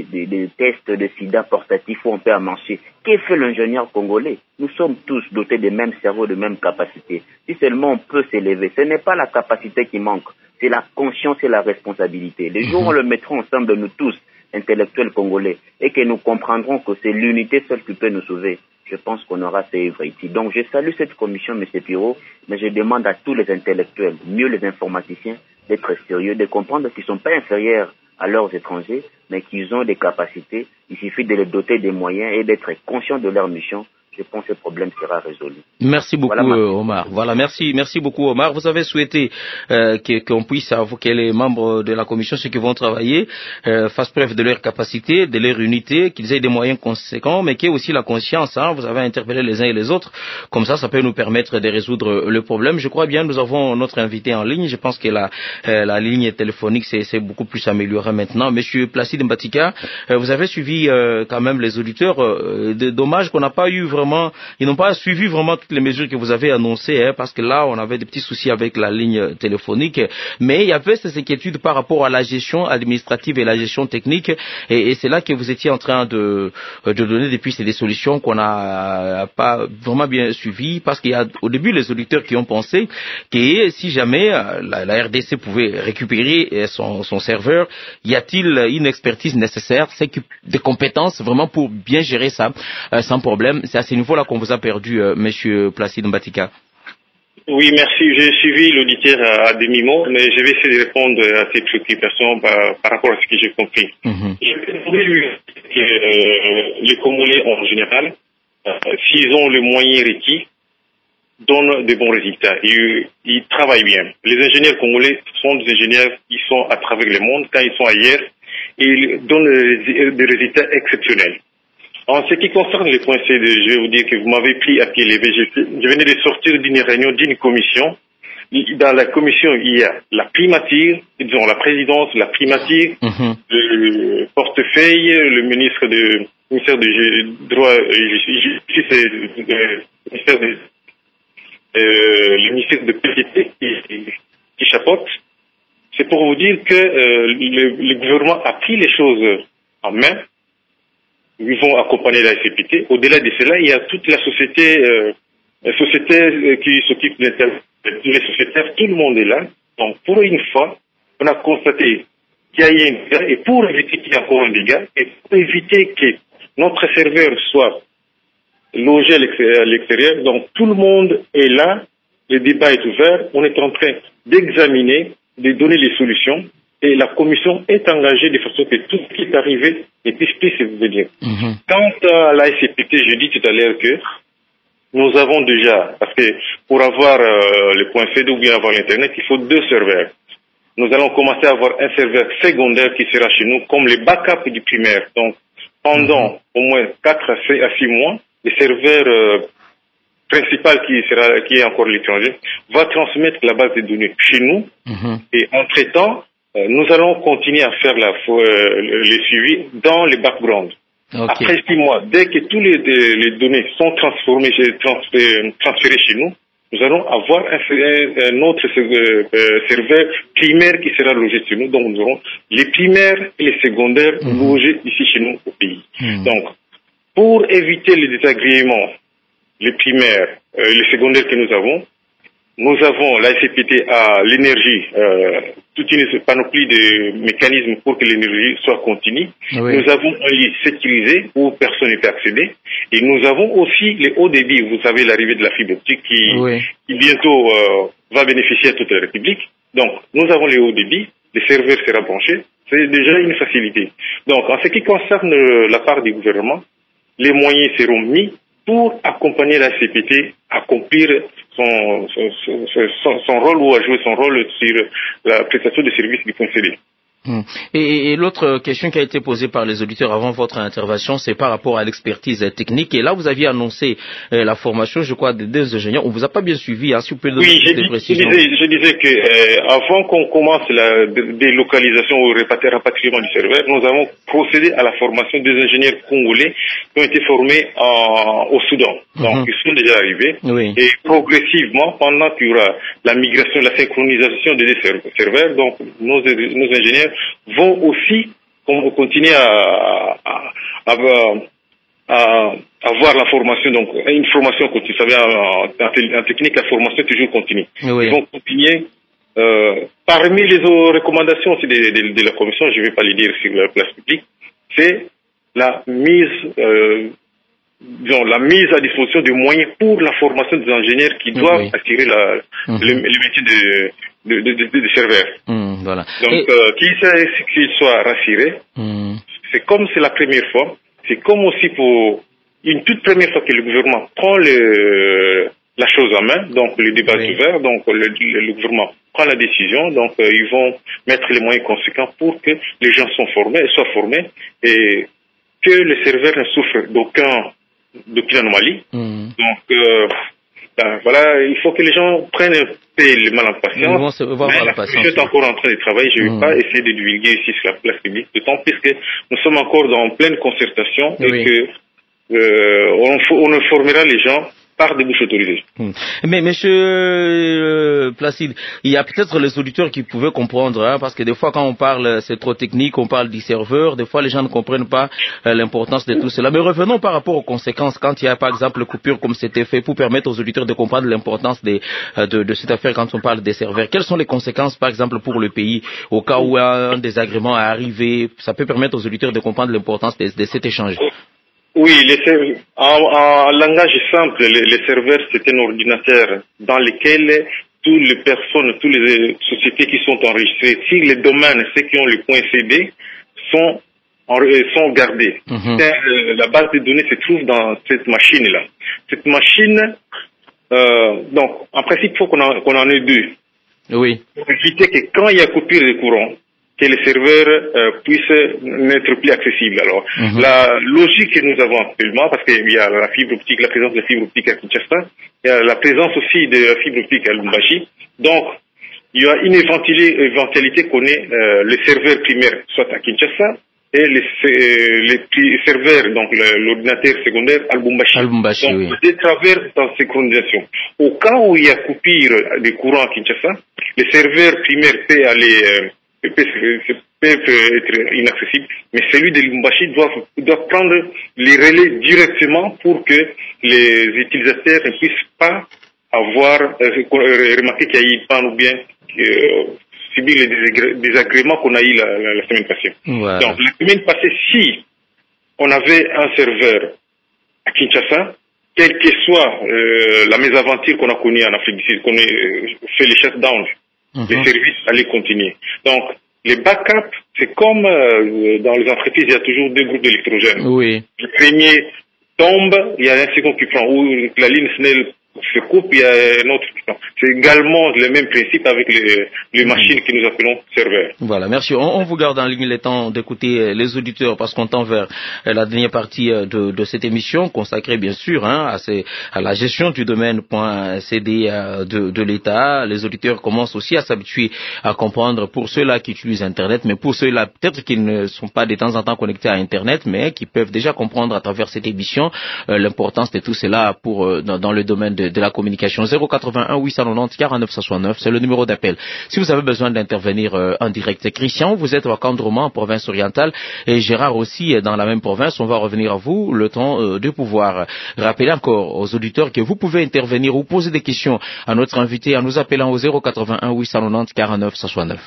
tests de sida portatifs où on peut en marcher. Qu'est-ce que fait l'ingénieur congolais? Nous sommes tous dotés des mêmes cerveaux, de mêmes capacités. Si seulement on peut s'élever, ce n'est pas la capacité qui manque, c'est la conscience et la responsabilité. Les jours où on le mettra ensemble de nous tous, intellectuels congolais, et que nous comprendrons que c'est l'unité seule qui peut nous sauver, je pense qu'on aura fait œuvre ici. Donc je salue cette commission, M. Pirot, mais je demande à tous les intellectuels, mieux les informaticiens, d'être sérieux, de comprendre qu'ils ne sont pas inférieurs à leurs étrangers, mais qu'ils ont des capacités. Il suffit de les doter des moyens et d'être conscients de leur mission. je pense que ce problème sera résolu. Merci beaucoup, Omar. Voilà, merci beaucoup, Omar. Vous avez souhaité qu'on puisse savoir que les membres de la commission, ceux qui vont travailler, fassent preuve de leur capacité, de leur unité, qu'ils aient des moyens conséquents, mais qu'il y ait aussi la conscience. Vous avez interpellé les uns et les autres. Comme ça peut nous permettre de résoudre le problème. Je crois bien, nous avons notre invité en ligne. Je pense que la ligne téléphonique c'est beaucoup plus amélioré maintenant. Monsieur Placide Mbatika, vous avez suivi quand même les auditeurs. Dommage qu'on n'a pas eu vraiment, ils n'ont pas suivi vraiment toutes les mesures que vous avez annoncées, parce que là on avait des petits soucis avec la ligne téléphonique, mais il y avait ces inquiétudes par rapport à la gestion administrative et la gestion technique, et c'est là que vous étiez en train de donner des pistes et des solutions qu'on n'a pas vraiment bien suivies, parce qu'il y a au début les auditeurs qui ont pensé que si jamais la RDC pouvait récupérer son serveur, y a-t-il une expertise nécessaire, c'est des compétences vraiment pour bien gérer ça sans problème. C'est à ce niveau-là qu'on vous a perdu, Monsieur Placide Mbatika. Oui, merci. J'ai suivi l'auditeur à demi-mot, mais je vais essayer de répondre à ces préoccupations par rapport à ce que j'ai compris. Je vais demander que les Congolais en général, s'ils ont les moyens requis, donnent de bons résultats. Ils travaillent bien. Les ingénieurs congolais sont des ingénieurs qui sont à travers le monde. Quand ils sont ailleurs, ils donnent des résultats exceptionnels. En ce qui concerne les points C, je vais vous dire que vous m'avez pris à pied levé. Je venais de sortir d'une réunion, d'une commission. Dans la commission, il y a la primature, disons la présidence, la primature, le portefeuille, le ministère du droit et justice, le ministère de PTT qui chapeaute. C'est pour vous dire que le gouvernement a pris les choses en main. Ils vont accompagner la SCPT. Au-delà de cela, il y a toute la société qui s'occupe de les sociétaires. Tout le monde est là. Donc, pour une fois, on a constaté qu'il y a eu un dégât, et pour éviter qu'il y ait encore un dégât, et pour éviter que notre serveur soit logé à l'extérieur, donc tout le monde est là, le débat est ouvert, on est en train d'examiner, de donner les solutions, et la commission est engagée de façon que tout ce qui est arrivé ne puisse plus se venir. Quant à la SCPT, je dis tout à l'heure que nous avons déjà, parce que pour avoir le point C ou bien avoir l'Internet, il faut 2 serveurs. Nous allons commencer à avoir un serveur secondaire qui sera chez nous comme le backup du primaire. Donc, pendant au moins 4 à 6 mois, le serveur principal qui est encore l'étranger va transmettre la base de données chez nous. Et entre-temps, nous allons continuer à faire le suivi dans le background. Après 6 mois, dès que tous les données sont transférées chez nous, nous allons avoir un autre serveur primaire qui sera logé chez nous. Donc, nous aurons les primaires et les secondaires logés ici chez nous au pays. Donc, pour éviter les désagréments, les primaires, les secondaires que nous avons la SCPT à l'énergie, toute une panoplie de mécanismes pour que l'énergie soit continue. Nous avons un lit sécurisé où personne ne peut accéder. Et nous avons aussi les hauts débits. Vous savez, l'arrivée de la fibre optique qui bientôt va bénéficier à toute la République. Donc, nous avons les hauts débits. Le serveur sera branché. C'est déjà une facilité. Donc, en ce qui concerne la part du gouvernement, les moyens seront mis pour accompagner la CPT à accomplir son rôle ou à jouer son rôle sur la prestation de services du point CD. Et l'autre question qui a été posée par les auditeurs avant votre intervention, c'est par rapport à l'expertise technique. Et là, vous aviez annoncé la formation, je crois, des 2 ingénieurs. On vous a pas bien suivi, si vous pouvez donner des précisions. Je disais que avant qu'on commence la délocalisation ou le rapatriement du serveur, nous avons procédé à la formation des ingénieurs congolais qui ont été formés au Soudan. Donc, ils sont déjà arrivés. Et progressivement, pendant qu'il y aura la migration, la synchronisation des serveurs, donc nos ingénieurs vont aussi continuer à avoir la formation, donc une formation continue. Vous savez, en technique, la formation est toujours continue. Ils vont continuer. Parmi les recommandations aussi de la commission, je ne vais pas les dire sur la place publique, c'est la mise à disposition de moyens pour la formation des ingénieurs qui doivent assurer le métier de serveur. Donc, qu'ils soient rassurés. C'est comme c'est la première fois. C'est comme aussi pour une toute première fois que le gouvernement prend la chose en main, donc le débat est ouvert, donc le gouvernement prend la décision, donc ils vont mettre les moyens conséquents pour que les gens soient formés et que les serveurs ne souffrent d'aucune anomalie. Donc voilà, il faut que les gens prennent un peu le mal en patience. Je suis encore en train de travailler, je ne vais pas essayer de divulguer ici sur la place publique, d'autant plus que nous sommes encore dans pleine concertation et que on informera les gens par des bouches autorisées. Mais monsieur Placide, il y a peut-être les auditeurs qui pouvaient comprendre, parce que des fois quand on parle, c'est trop technique, on parle du serveur, des fois les gens ne comprennent pas l'importance de tout cela. Mais revenons par rapport aux conséquences, quand il y a par exemple coupure comme c'était fait, pour permettre aux auditeurs de comprendre l'importance de cette affaire quand on parle des serveurs. Quelles sont les conséquences par exemple pour le pays au cas où un désagrément est arrivé? Ça peut permettre aux auditeurs de comprendre l'importance de cet échange. Oui, en langage simple, les serveurs, c'est un ordinateur dans lequel toutes les personnes, toutes les sociétés qui sont enregistrées, si les domaines, ceux qui ont le point CD, sont gardés. La base de données se trouve dans cette machine-là. Cette machine, donc, en principe, il faut qu'on en ait deux. Oui. Pour éviter que quand il y a coupure de courant, que les serveurs puissent n'être plus accessibles. Alors, la logique que nous avons actuellement, parce qu'il y a la fibre optique, la présence de la fibre optique à Kinshasa, il y a la présence aussi de la fibre optique à Lubumbashi. Donc, il y a une éventualité qu'on ait les serveurs primaires, soit à Kinshasa, et les serveurs, donc l'ordinateur secondaire à Lubumbashi. Donc, de travers dans synchronisation. Au cas où il y a coupure de courant à Kinshasa, les serveurs primaires peuvent aller peuvent être inaccessibles, mais celui de Lubumbashi doit prendre les relais directement pour que les utilisateurs ne puissent pas avoir remarqué qu'il y a eu une panne ou bien subir les désagréments qu'on a eu la semaine passée. Voilà. Donc la semaine passée, si on avait un serveur à Kinshasa, quelle que soit la mésaventure qu'on a connue en Afrique du Sud, qu'on a fait les shutdowns, les services allaient continuer. Donc, les backups, c'est comme dans les entreprises, il y a toujours deux groupes d'électrogènes. Oui. Le premier tombe, il y a un second qui prend, ou la ligne SNEL se coupe, il y a un autre qui prend. C'est également le même principe avec les machines que nous appelons serveurs. Voilà, merci. On vous garde en ligne le temps d'écouter les auditeurs parce qu'on tend vers la dernière partie de cette émission consacrée bien sûr à la gestion du domaine .cd de l'État. Les auditeurs commencent aussi à s'habituer à comprendre pour ceux-là qui utilisent Internet, mais pour ceux-là peut-être qui ne sont pas de temps en temps connectés à Internet, mais qui peuvent déjà comprendre à travers cette émission l'importance de tout cela dans le domaine de la communication. 081 890 49 69, c'est le numéro d'appel. Si vous avez besoin d'intervenir en direct. Christian, vous êtes à Kandroma, en province orientale, et Gérard aussi dans la même province. On va revenir à vous le temps de pouvoir rappeler encore aux auditeurs que vous pouvez intervenir ou poser des questions à notre invité en nous appelant au 081 890 49 69.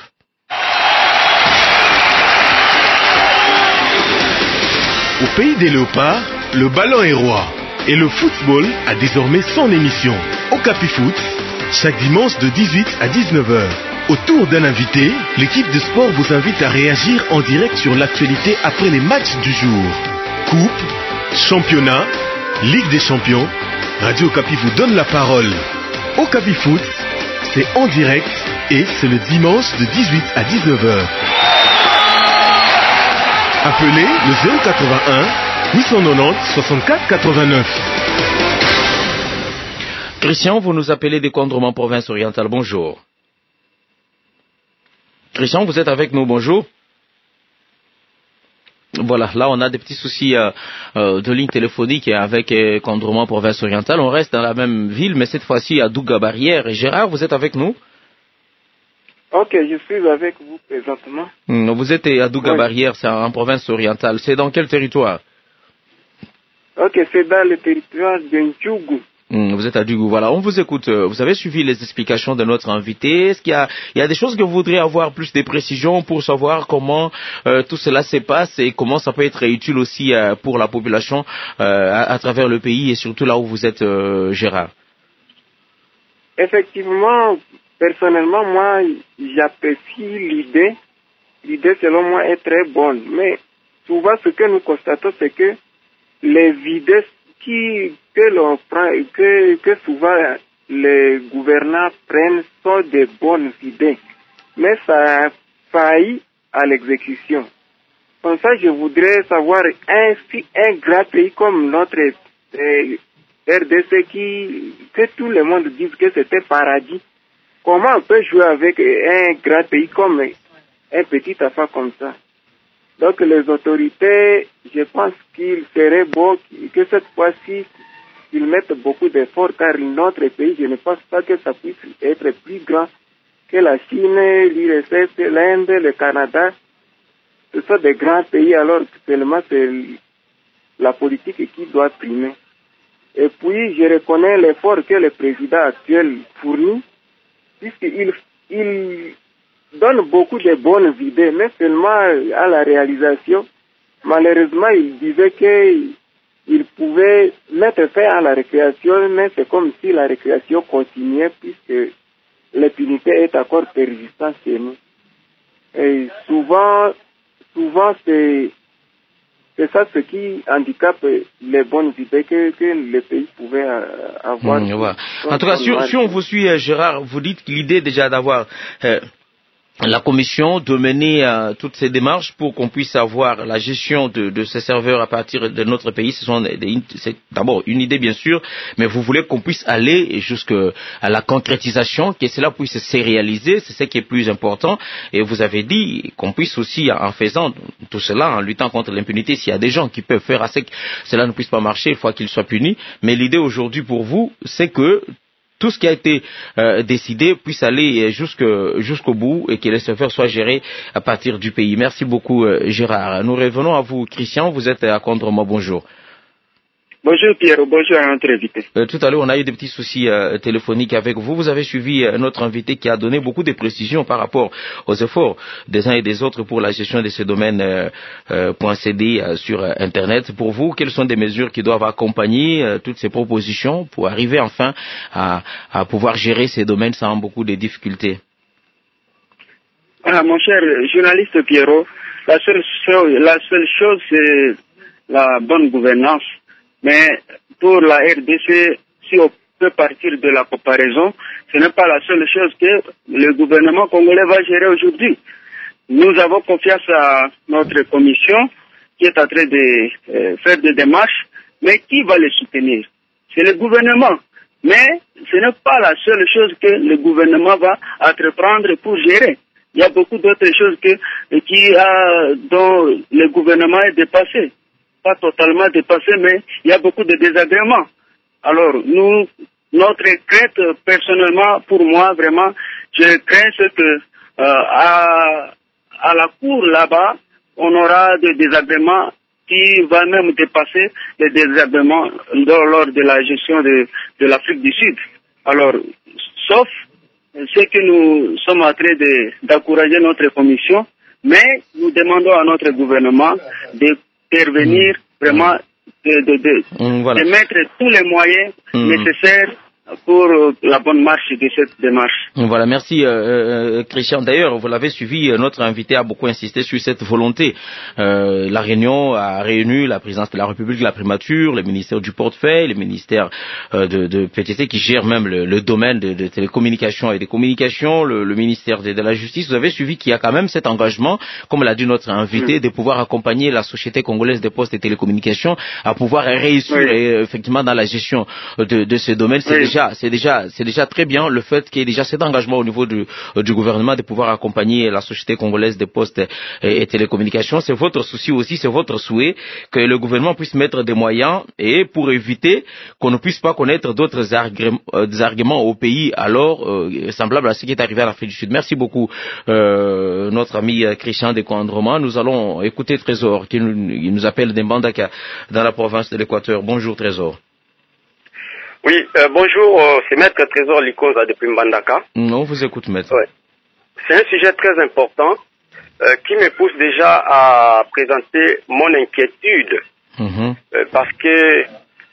Au pays des léopards, le ballon est roi. Et le football a désormais son émission. Okapi Foot, chaque dimanche de 18 à 19h. Autour d'un invité, l'équipe de sport vous invite à réagir en direct sur l'actualité après les matchs du jour. Coupe, championnat, Ligue des champions, Radio Okapi vous donne la parole. Okapi Foot, c'est en direct et c'est le dimanche de 18 à 19h. Appelez le 081 890 64 89. Christian, vous nous appelez des Kandroma, province orientale. Bonjour. Christian, vous êtes avec nous. Bonjour. Voilà, là on a des petits soucis de ligne téléphonique avec Kandroma, province orientale. On reste dans la même ville, mais cette fois-ci à Douga Barrière. Et Gérard, vous êtes avec nous? Ok, je suis avec vous présentement. Vous êtes à Douga Barrière, c'est en province orientale. C'est dans quel territoire? Ok, c'est dans le territoire de Ndjougou. Vous êtes à Djougou, voilà. On vous écoute. Vous avez suivi les explications de notre invité. Est-ce qu'il y a des choses que vous voudriez avoir plus de précisions pour savoir comment tout cela se passe et comment ça peut être utile aussi pour la population à travers le pays et surtout là où vous êtes, Gérard? Effectivement, personnellement, moi, j'apprécie l'idée. L'idée, selon moi, est très bonne. Mais souvent, ce que nous constatons, c'est que les vitesses que l'on prend, que souvent les gouvernants prennent sont des bonnes idées, mais ça a failli à l'exécution. Comme ça, je voudrais savoir si un grand pays comme notre RDC que tout le monde dise que c'était paradis, comment on peut jouer avec un grand pays comme un petit affaire comme ça? Donc les autorités, je pense qu'il serait beau que cette fois-ci, ils mettent beaucoup d'efforts, car notre pays, je ne pense pas que ça puisse être plus grand que la Chine, l'URSS, l'Inde, le Canada. Ce sont des grands pays, alors que seulement c'est la politique qui doit primer. Et puis, je reconnais l'effort que le président actuel fournit, puisqu'il donne beaucoup de bonnes idées, mais seulement à la réalisation. Malheureusement, il disait qu'il pouvait mettre fin à la récréation, mais c'est comme si la récréation continuait, puisque l'impunité est encore persistante chez nous. Et souvent c'est ça ce qui handicape les bonnes idées que le pays pouvait avoir. Voilà. En tout cas, si on vous suit, Gérard, vous dites que l'idée déjà d'avoir la commission de mener toutes ces démarches pour qu'on puisse avoir la gestion de ces serveurs à partir de notre pays. C'est d'abord une idée bien sûr, mais vous voulez qu'on puisse aller jusqu'à la concrétisation, que cela puisse se réaliser, c'est ce qui est plus important. Et vous avez dit qu'on puisse aussi, en faisant tout cela, en luttant contre l'impunité, s'il y a des gens qui peuvent faire assez que cela ne puisse pas marcher, il faut qu'ils soient punis. Mais l'idée aujourd'hui pour vous, c'est que tout ce qui a été décidé puisse aller jusqu'au bout et que les serveurs soient gérés à partir du pays. Merci beaucoup, Gérard. Nous revenons à vous, Christian. Vous êtes à Condrema. Bonjour. Bonjour Pierre, bonjour à notre invité. Tout à l'heure, on a eu des petits soucis téléphoniques avec vous. Vous avez suivi notre invité qui a donné beaucoup de précisions par rapport aux efforts des uns et des autres pour la gestion de ces domaines .cd sur Internet. Pour vous, quelles sont des mesures qui doivent accompagner toutes ces propositions pour arriver enfin à pouvoir gérer ces domaines sans beaucoup de difficultés? Mon cher journaliste Pierrot, la seule chose, c'est la bonne gouvernance. Mais pour la RDC, si on peut partir de la comparaison, ce n'est pas la seule chose que le gouvernement congolais va gérer aujourd'hui. Nous avons confiance à notre commission qui est en train de faire des démarches, mais qui va les soutenir? C'est le gouvernement. Mais ce n'est pas la seule chose que le gouvernement va entreprendre pour gérer. Il y a beaucoup d'autres choses dont le gouvernement est dépassé. Pas totalement dépassé, mais il y a beaucoup de désagréments. Alors, notre crainte, personnellement, pour moi, vraiment, je crains ce que à la cour là-bas, on aura des désagréments qui vont même dépasser les désagréments lors de la gestion de l'Afrique du Sud. Alors, sauf ce que nous sommes en train d'encourager notre commission, mais nous demandons à notre gouvernement d'intervenir vraiment, de mettre tous les moyens nécessaires pour la bonne marche de cette démarche. Voilà, merci Christian. D'ailleurs, vous l'avez suivi, notre invité a beaucoup insisté sur cette volonté. La réunion a réuni la présidence de la République, la primature, le ministère du portefeuille, le ministère de PTT qui gère même le domaine de télécommunications et des communications, le ministère de la Justice. Vous avez suivi qu'il y a quand même cet engagement, comme l'a dit notre invité, de pouvoir accompagner la Société congolaise des postes et télécommunications à pouvoir réussir effectivement dans la gestion de ce domaine. C'est déjà très bien le fait qu'il y ait déjà cet engagement au niveau du gouvernement de pouvoir accompagner la Société congolaise des postes et télécommunications. C'est votre souci aussi, c'est votre souhait que le gouvernement puisse mettre des moyens et pour éviter qu'on ne puisse pas connaître d'autres arguments au pays semblables à ce qui est arrivé à l'Afrique du Sud. Merci beaucoup notre ami Christian de Condrema. Nous allons écouter Trésor qui nous appelle d'Mbandaka dans la province de l'Équateur. Bonjour Trésor. Oui, bonjour, c'est Maître Trésor Likosa depuis Mbandaka. On vous écoute, Maître. Ouais. C'est un sujet très important qui me pousse déjà à présenter mon inquiétude parce que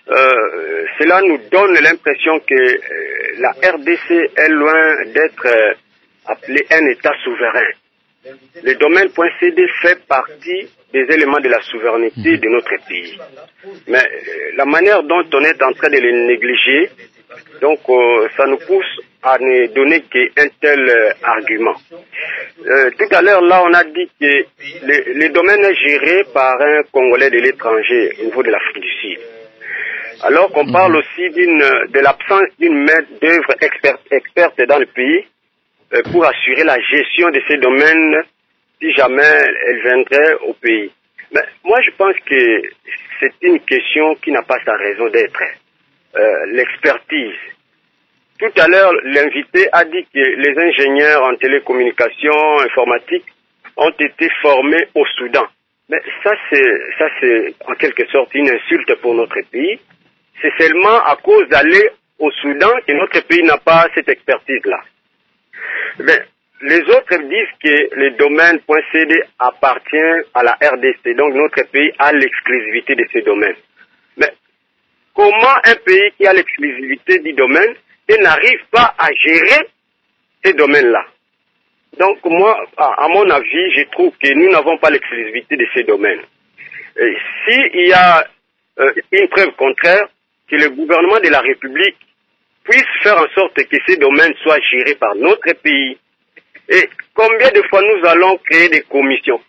cela nous donne l'impression que la RDC est loin d'être appelée un État souverain. Le domaine .cd fait partie des éléments de la souveraineté de notre pays. Mais la manière dont on est en train de les négliger, donc ça nous pousse à ne donner qu'un tel argument. Tout à l'heure, là, on a dit que le domaine est géré par un Congolais de l'étranger au niveau de l'Afrique du Sud. Alors qu'on parle aussi de l'absence d'une main d'œuvre experte dans le pays pour assurer la gestion de ces domaines si jamais elle viendrait au pays. Mais moi, je pense que c'est une question qui n'a pas sa raison d'être. L'expertise. Tout à l'heure, l'invité a dit que les ingénieurs en télécommunications informatique ont été formés au Soudan. Mais ça, c'est en quelque sorte une insulte pour notre pays. C'est seulement à cause d'aller au Soudan que notre pays n'a pas cette expertise-là. Mais les autres disent que le domaine .cd appartient à la RDC, donc notre pays a l'exclusivité de ce domaine. Mais comment un pays qui a l'exclusivité du domaine et n'arrive pas à gérer ces domaines-là? Donc moi, à mon avis, je trouve que nous n'avons pas l'exclusivité de ces domaines. S'il y a une preuve contraire, que le gouvernement de la République puisse faire en sorte que ces domaines soient gérés par notre pays. Et combien de fois nous allons créer des commissions?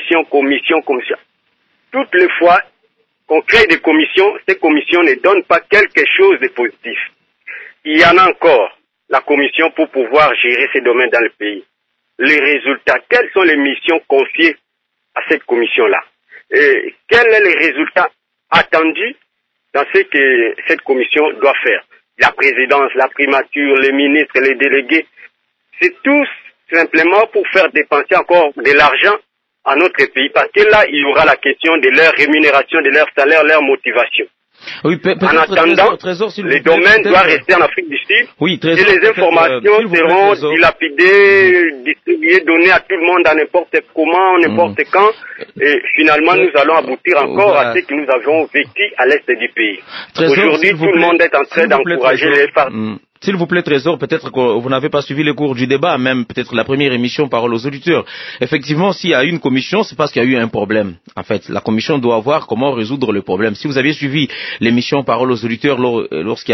Toutes les fois qu'on crée des commissions, ces commissions ne donnent pas quelque chose de positif. Il y en a encore, la commission pour pouvoir gérer ces domaines dans le pays. Les résultats, quelles sont les missions confiées à cette commission-là? Et quels sont les résultats attendus dans ce que cette commission doit faire? La présidence, la primature, les ministres, les délégués, c'est tous simplement pour faire dépenser encore de l'argent à notre pays, parce que là, il y aura la question de leur rémunération, de leur salaire, leur motivation. Oui, en attendant, les domaines doivent rester en Afrique du Sud et les informations seront dilapidées, distribuées, données à tout le monde à n'importe comment, n'importe quand. Et finalement, nous allons aboutir encore à ce que nous avons vécu à l'est du pays. Aujourd'hui, tout le monde est en train d'encourager les femmes. S'il vous plaît, Trésor, peut-être que vous n'avez pas suivi le cours du débat, même peut-être la première émission Parole aux auditeurs. Effectivement, s'il y a eu une commission, c'est parce qu'il y a eu un problème. En fait, la commission doit voir comment résoudre le problème. Si vous aviez suivi l'émission Parole aux auditeurs lorsqu'il y a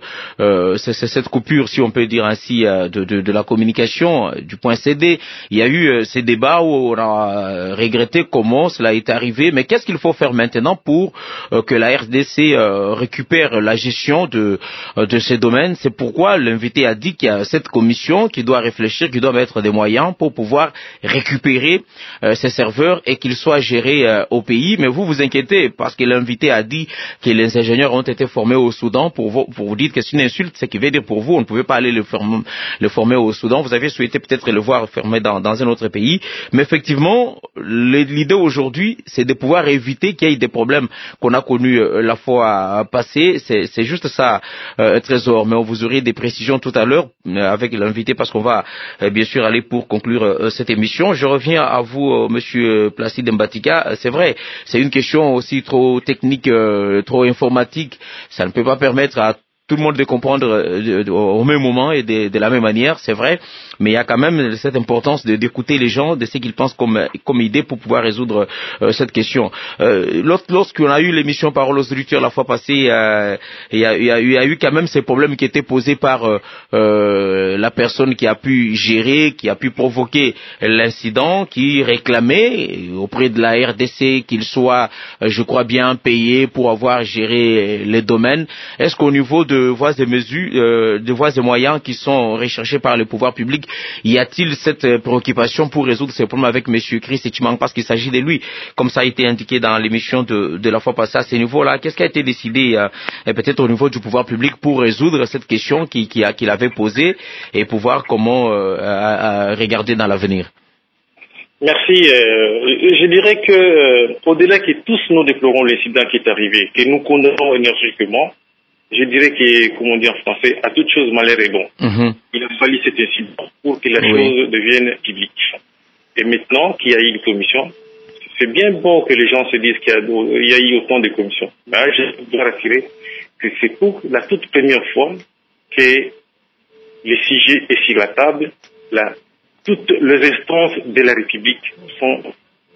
eu cette coupure, si on peut dire ainsi, de la communication du point CD, il y a eu ces débats où on a regretté comment cela est arrivé. Mais qu'est-ce qu'il faut faire maintenant pour que la RDC récupère la gestion de ces domaines? C'est pourquoi l'invité a dit qu'il y a cette commission qui doit réfléchir, qui doit mettre des moyens pour pouvoir récupérer ces serveurs et qu'ils soient gérés au pays. Mais vous vous inquiétez parce que l'invité a dit que les ingénieurs ont été formés au Soudan. Pour vous dire que c'est une insulte, ce qui veut dire pour vous, on ne pouvait pas aller le former au Soudan. Vous avez souhaité peut-être le voir formé dans un autre pays. Mais effectivement, l'idée aujourd'hui, c'est de pouvoir éviter qu'il y ait des problèmes qu'on a connus la fois passée. C'est juste ça, Trésor. Mais on vous aurez des précisions tout à l'heure avec l'invité parce qu'on va bien sûr aller pour conclure cette émission. Je reviens à vous, Monsieur Placide Mbatika. C'est vrai, c'est une question aussi trop technique, trop informatique. Ça ne peut pas permettre à tout le monde de comprendre au même moment et de la même manière, c'est vrai, mais il y a quand même cette importance d'écouter les gens, de ce qu'ils pensent comme idée pour pouvoir résoudre cette question. Lorsqu'on a eu l'émission Parole aux auditeurs la fois passée, il y a eu quand même ces problèmes qui étaient posés par la personne qui a pu gérer, qui a pu provoquer l'incident, qui réclamait auprès de la RDC qu'il soit, je crois bien, payé pour avoir géré les domaines. Est-ce qu'au niveau de voies et mesures, de voies et moyens qui sont recherchés par le pouvoir public, y a-t-il cette préoccupation pour résoudre ces problèmes avec M. Chris Etchimang, parce qu'il s'agit de lui, comme ça a été indiqué dans l'émission de la fois passée à ce niveau-là? Qu'est-ce qui a été décidé peut-être au niveau du pouvoir public pour résoudre cette question qu'il avait posée et pouvoir comment regarder dans l'avenir? Merci. Je dirais que au-delà que tous nous déplorons l'incident qui est arrivé, que nous condamnons énergiquement, je dirais que, comme on dit en français, à toute chose malheur est bon. Il a fallu cet incident pour que la chose devienne publique. Et maintenant qu'il y a eu une commission, c'est bien bon que les gens se disent qu'il y a eu autant de commissions. Ben, je dois rassurer que c'est pour la toute première fois que le sujet est sur la table, toutes les instances de la République sont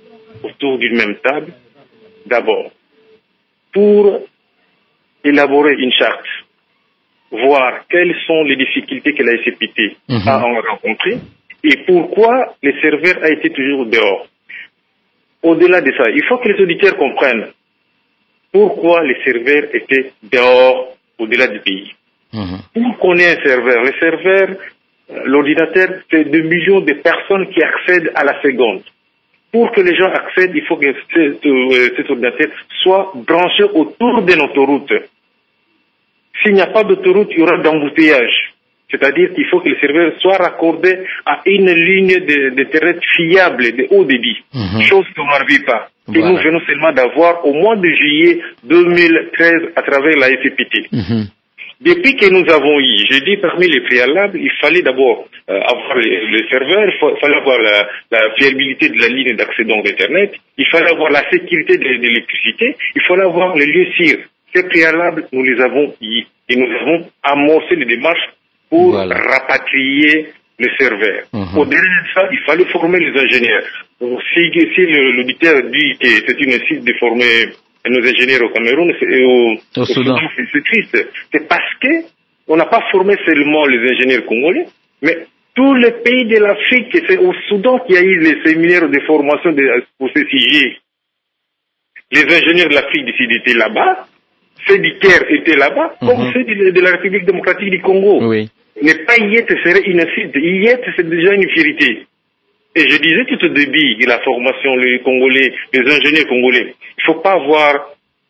autour d'une même table, d'abord, pour élaborer une charte, voir quelles sont les difficultés que la SCPT a rencontrées et pourquoi les serveurs a été toujours dehors. Au-delà de ça, il faut que les auditeurs comprennent pourquoi les serveurs étaient dehors au-delà du pays. Pour qu'on ait un serveur, le serveur, l'ordinateur, c'est 2 millions de personnes qui accèdent à la seconde. Pour que les gens accèdent, il faut que cet ordinateur soit branché autour d'une autoroute. S'il n'y a pas d'autoroute, il y aura d'embouteillage. C'est-à-dire qu'il faut que le serveur soit raccordé à une ligne d'Internet fiable de haut débit, chose qu'on n'arrive pas. Et nous venons seulement d'avoir au mois de juillet 2013 à travers la SCPT. Depuis que nous avons eu, j'ai dit parmi les préalables, il fallait d'abord avoir le serveur, il fallait avoir la fiabilité de la ligne d'accès d'Internet, il fallait avoir la sécurité de l'électricité, il fallait avoir les lieux sûrs. Ces préalables, nous les avons eu et nous avons amorcé les démarches pour rapatrier le serveur. Au-delà de ça, il fallait former les ingénieurs. Si l'auditeur dit que c'est une site de former nos ingénieurs au Cameroun et au Soudan, c'est triste. C'est parce que on n'a pas formé seulement les ingénieurs congolais, mais tous les pays de l'Afrique. C'est au Soudan qu'il y a eu les séminaires de formation pour ces sujets. Les ingénieurs de l'Afrique du Sud étaient là-bas, ceux du Caire étaient là-bas, comme ceux de la République démocratique du Congo. Ne pas y être serait une insulte. Y être, c'est déjà une fierté. Et je disais tout au début de la formation, les Congolais, les ingénieurs congolais, il faut pas avoir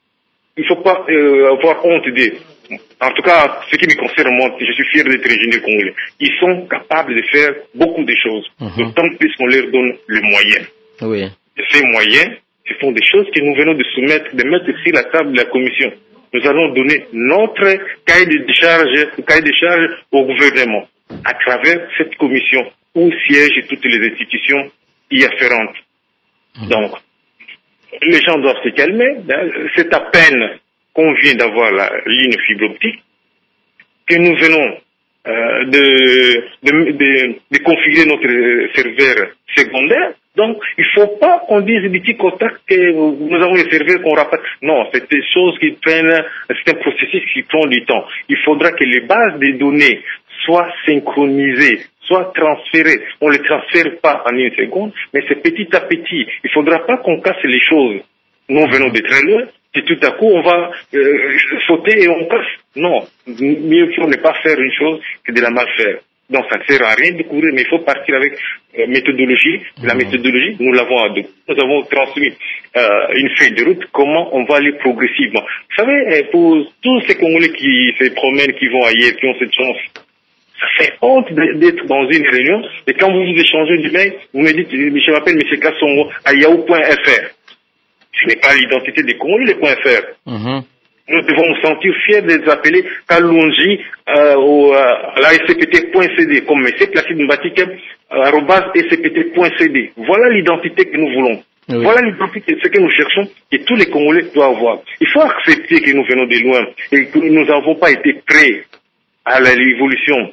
honte d'eux. En tout cas, ce qui me concerne, moi, je suis fier d'être ingénieur congolais. Ils sont capables de faire beaucoup de choses, d'autant plus qu'on leur donne les moyens. Et ces moyens, ce sont des choses que nous venons de soumettre, de mettre sur la table de la commission. Nous allons donner notre cahier de charge au gouvernement à travers cette commission où siègent toutes les institutions y afférentes. Donc, les gens doivent se calmer. C'est à peine qu'on vient d'avoir la ligne fibre optique que nous venons de configurer notre serveur secondaire. Donc, il ne faut pas qu'on dise des petits contacts que nous avons les serveurs qu'on rapporte. Non, c'est des choses qui prennent, c'est un processus qui prend du temps. Il faudra que les bases des données soient synchronisées, soient transférées. On ne les transfère pas en une seconde, mais c'est petit à petit. Il ne faudra pas qu'on casse les choses. Nous venons de très loin. Si tout à coup on va sauter et on casse. Non, mieux qu'il ne pas faire une chose que de la mal faire. Donc ça ne sert à rien de courir, mais il faut partir avec méthodologie. La méthodologie, nous l'avons adoptée. Nous avons transmis une feuille de route, comment on va aller progressivement. Vous savez, pour tous ces Congolais qui se promènent, qui vont ailleurs, qui ont cette chance, ça fait honte d'être dans une réunion, et quand vous échangez du mail, vous me dites, je m'appelle M. Kassongo à yahoo.fr. Ce n'est pas l'identité des Congolais, les .fr. Nous devons nous sentir fiers de les appeler Kalonji à la scpt.cd, comme M. Placide Mbatik, @scpt.cd. Voilà l'identité que nous voulons. Voilà l'identité, ce que nous cherchons et tous les Congolais doivent avoir. Il faut accepter que nous venons de loin et que nous n'avons pas été prêts à la révolution.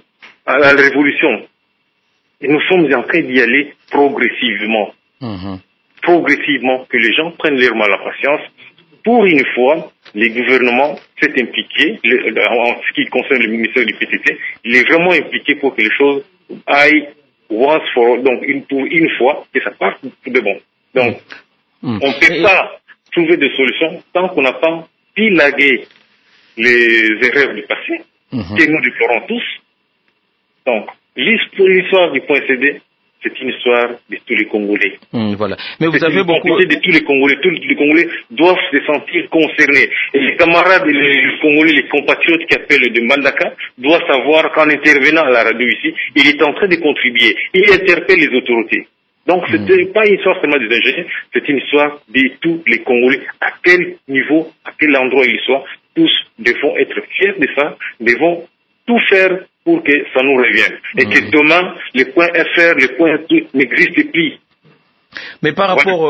Et nous sommes en train d'y aller progressivement. Progressivement, que les gens prennent leur mal à patience. Pour une fois, les gouvernements s'est impliqué, en ce qui concerne le ministère du PTT, il est vraiment impliqué pour que les choses aillent once for all, donc pour une fois, que ça parte de bon. Donc, on ne peut pas trouver de solution tant qu'on n'a pas pilagué les erreurs du passé, que nous déplorons tous. Donc, l'histoire du .cd, c'est une histoire de tous les Congolais. Voilà. Mais vous avez beaucoup de tous les Congolais. Tous les Congolais doivent se sentir concernés. Et les camarades, les Congolais, les compatriotes qui appellent de Mandaka doivent savoir qu'en intervenant à la radio ici, il est en train de contribuer. Il interpelle les autorités. Donc, ce n'est pas une histoire seulement des ingénieurs, c'est une histoire de tous les Congolais. À quel niveau, à quel endroit ils soient, tous devons être fiers de ça, devons tout faire pour que ça nous revienne. Et que demain, les .fr, les .tout n'existent plus. Mais par rapport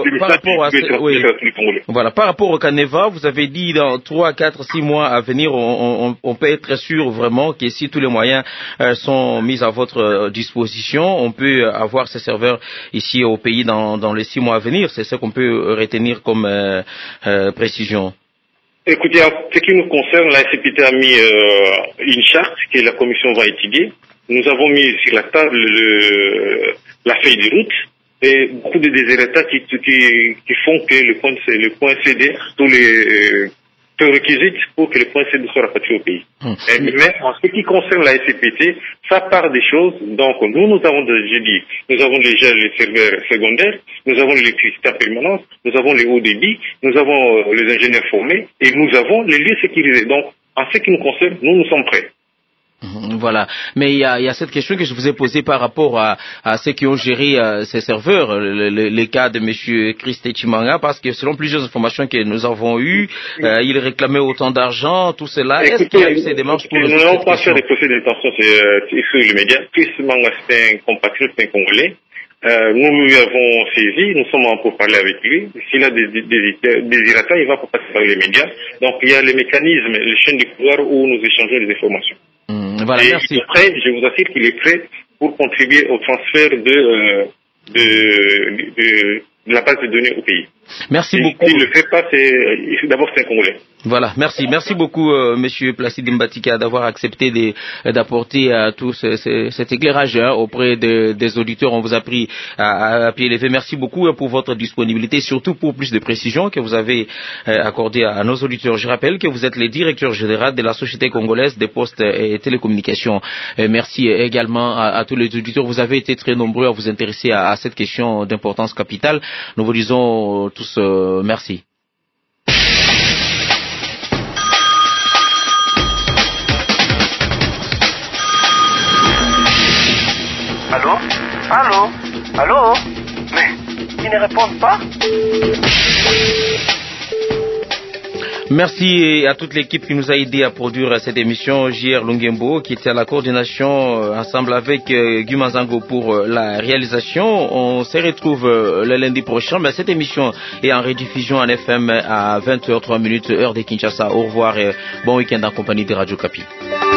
au Caneva, vous avez dit dans 3, 4, 6 mois à venir, on peut être sûr vraiment que si tous les moyens sont mis à votre disposition, on peut avoir ces serveurs ici au pays dans les 6 mois à venir. C'est ce qu'on peut retenir comme précision. Écoutez, en ce qui nous concerne, la SCPT a mis une charte que la commission va étudier. Nous avons mis sur la table la feuille de route et beaucoup de désirata qui font que le point CD, tous les prérequis pour que le point CD soit rapatrié au pays. Mais en ce qui concerne la SCPT, ça part des choses. Donc nous avons déjà les serveurs secondaires, nous avons l'électricité à permanence, nous avons les hauts débits, nous avons les ingénieurs formés et nous avons les lieux sécurisés. Donc en ce qui nous concerne, nous sommes prêts. Voilà, mais il y a cette question que je vous ai posée par rapport à ceux qui ont géré ces serveurs, les cas de monsieur Christé Chimanga, parce que selon plusieurs informations que nous avons eues, il réclamait autant d'argent, tout cela. Est-ce qu'il y a eu ces démarches pour nous n'allons pas faire des procès d'intention sur les médias. Christé Chimanga, c'est un compatriote, c'est un Congolais. Nous lui avons saisi, nous sommes en pour parler avec lui. S'il a des désirata, il va pas passer par les médias. Donc il y a les mécanismes, les chaînes de couloir où nous échangeons les informations. Voilà, et merci. Il est prêt, je vous assure qu'il est prêt pour contribuer au transfert de la base de données au pays. Merci beaucoup. S'il ne le fait pas, d'abord c'est un Congolais. Voilà, merci beaucoup, Monsieur Placide Mbatika, d'avoir accepté d'apporter tout cet éclairage auprès des auditeurs. On vous a pris à pied levé. Merci beaucoup pour votre disponibilité, surtout pour plus de précisions que vous avez accordées à nos auditeurs. Je rappelle que vous êtes le directeur général de la Société congolaise des postes et télécommunications. Merci également à tous les auditeurs. Vous avez été très nombreux à vous intéresser à cette question d'importance capitale. Nous vous disons tous merci. Allô Mais ils ne répondent pas. Merci à toute l'équipe qui nous a aidé à produire cette émission. J.R. Lungembo qui était à la coordination ensemble avec Guy Manzango pour la réalisation. On se retrouve le lundi prochain. Mais cette émission est en rediffusion en FM à 20h03 heure de Kinshasa. Au revoir et bon week-end en compagnie de Radio Kapi.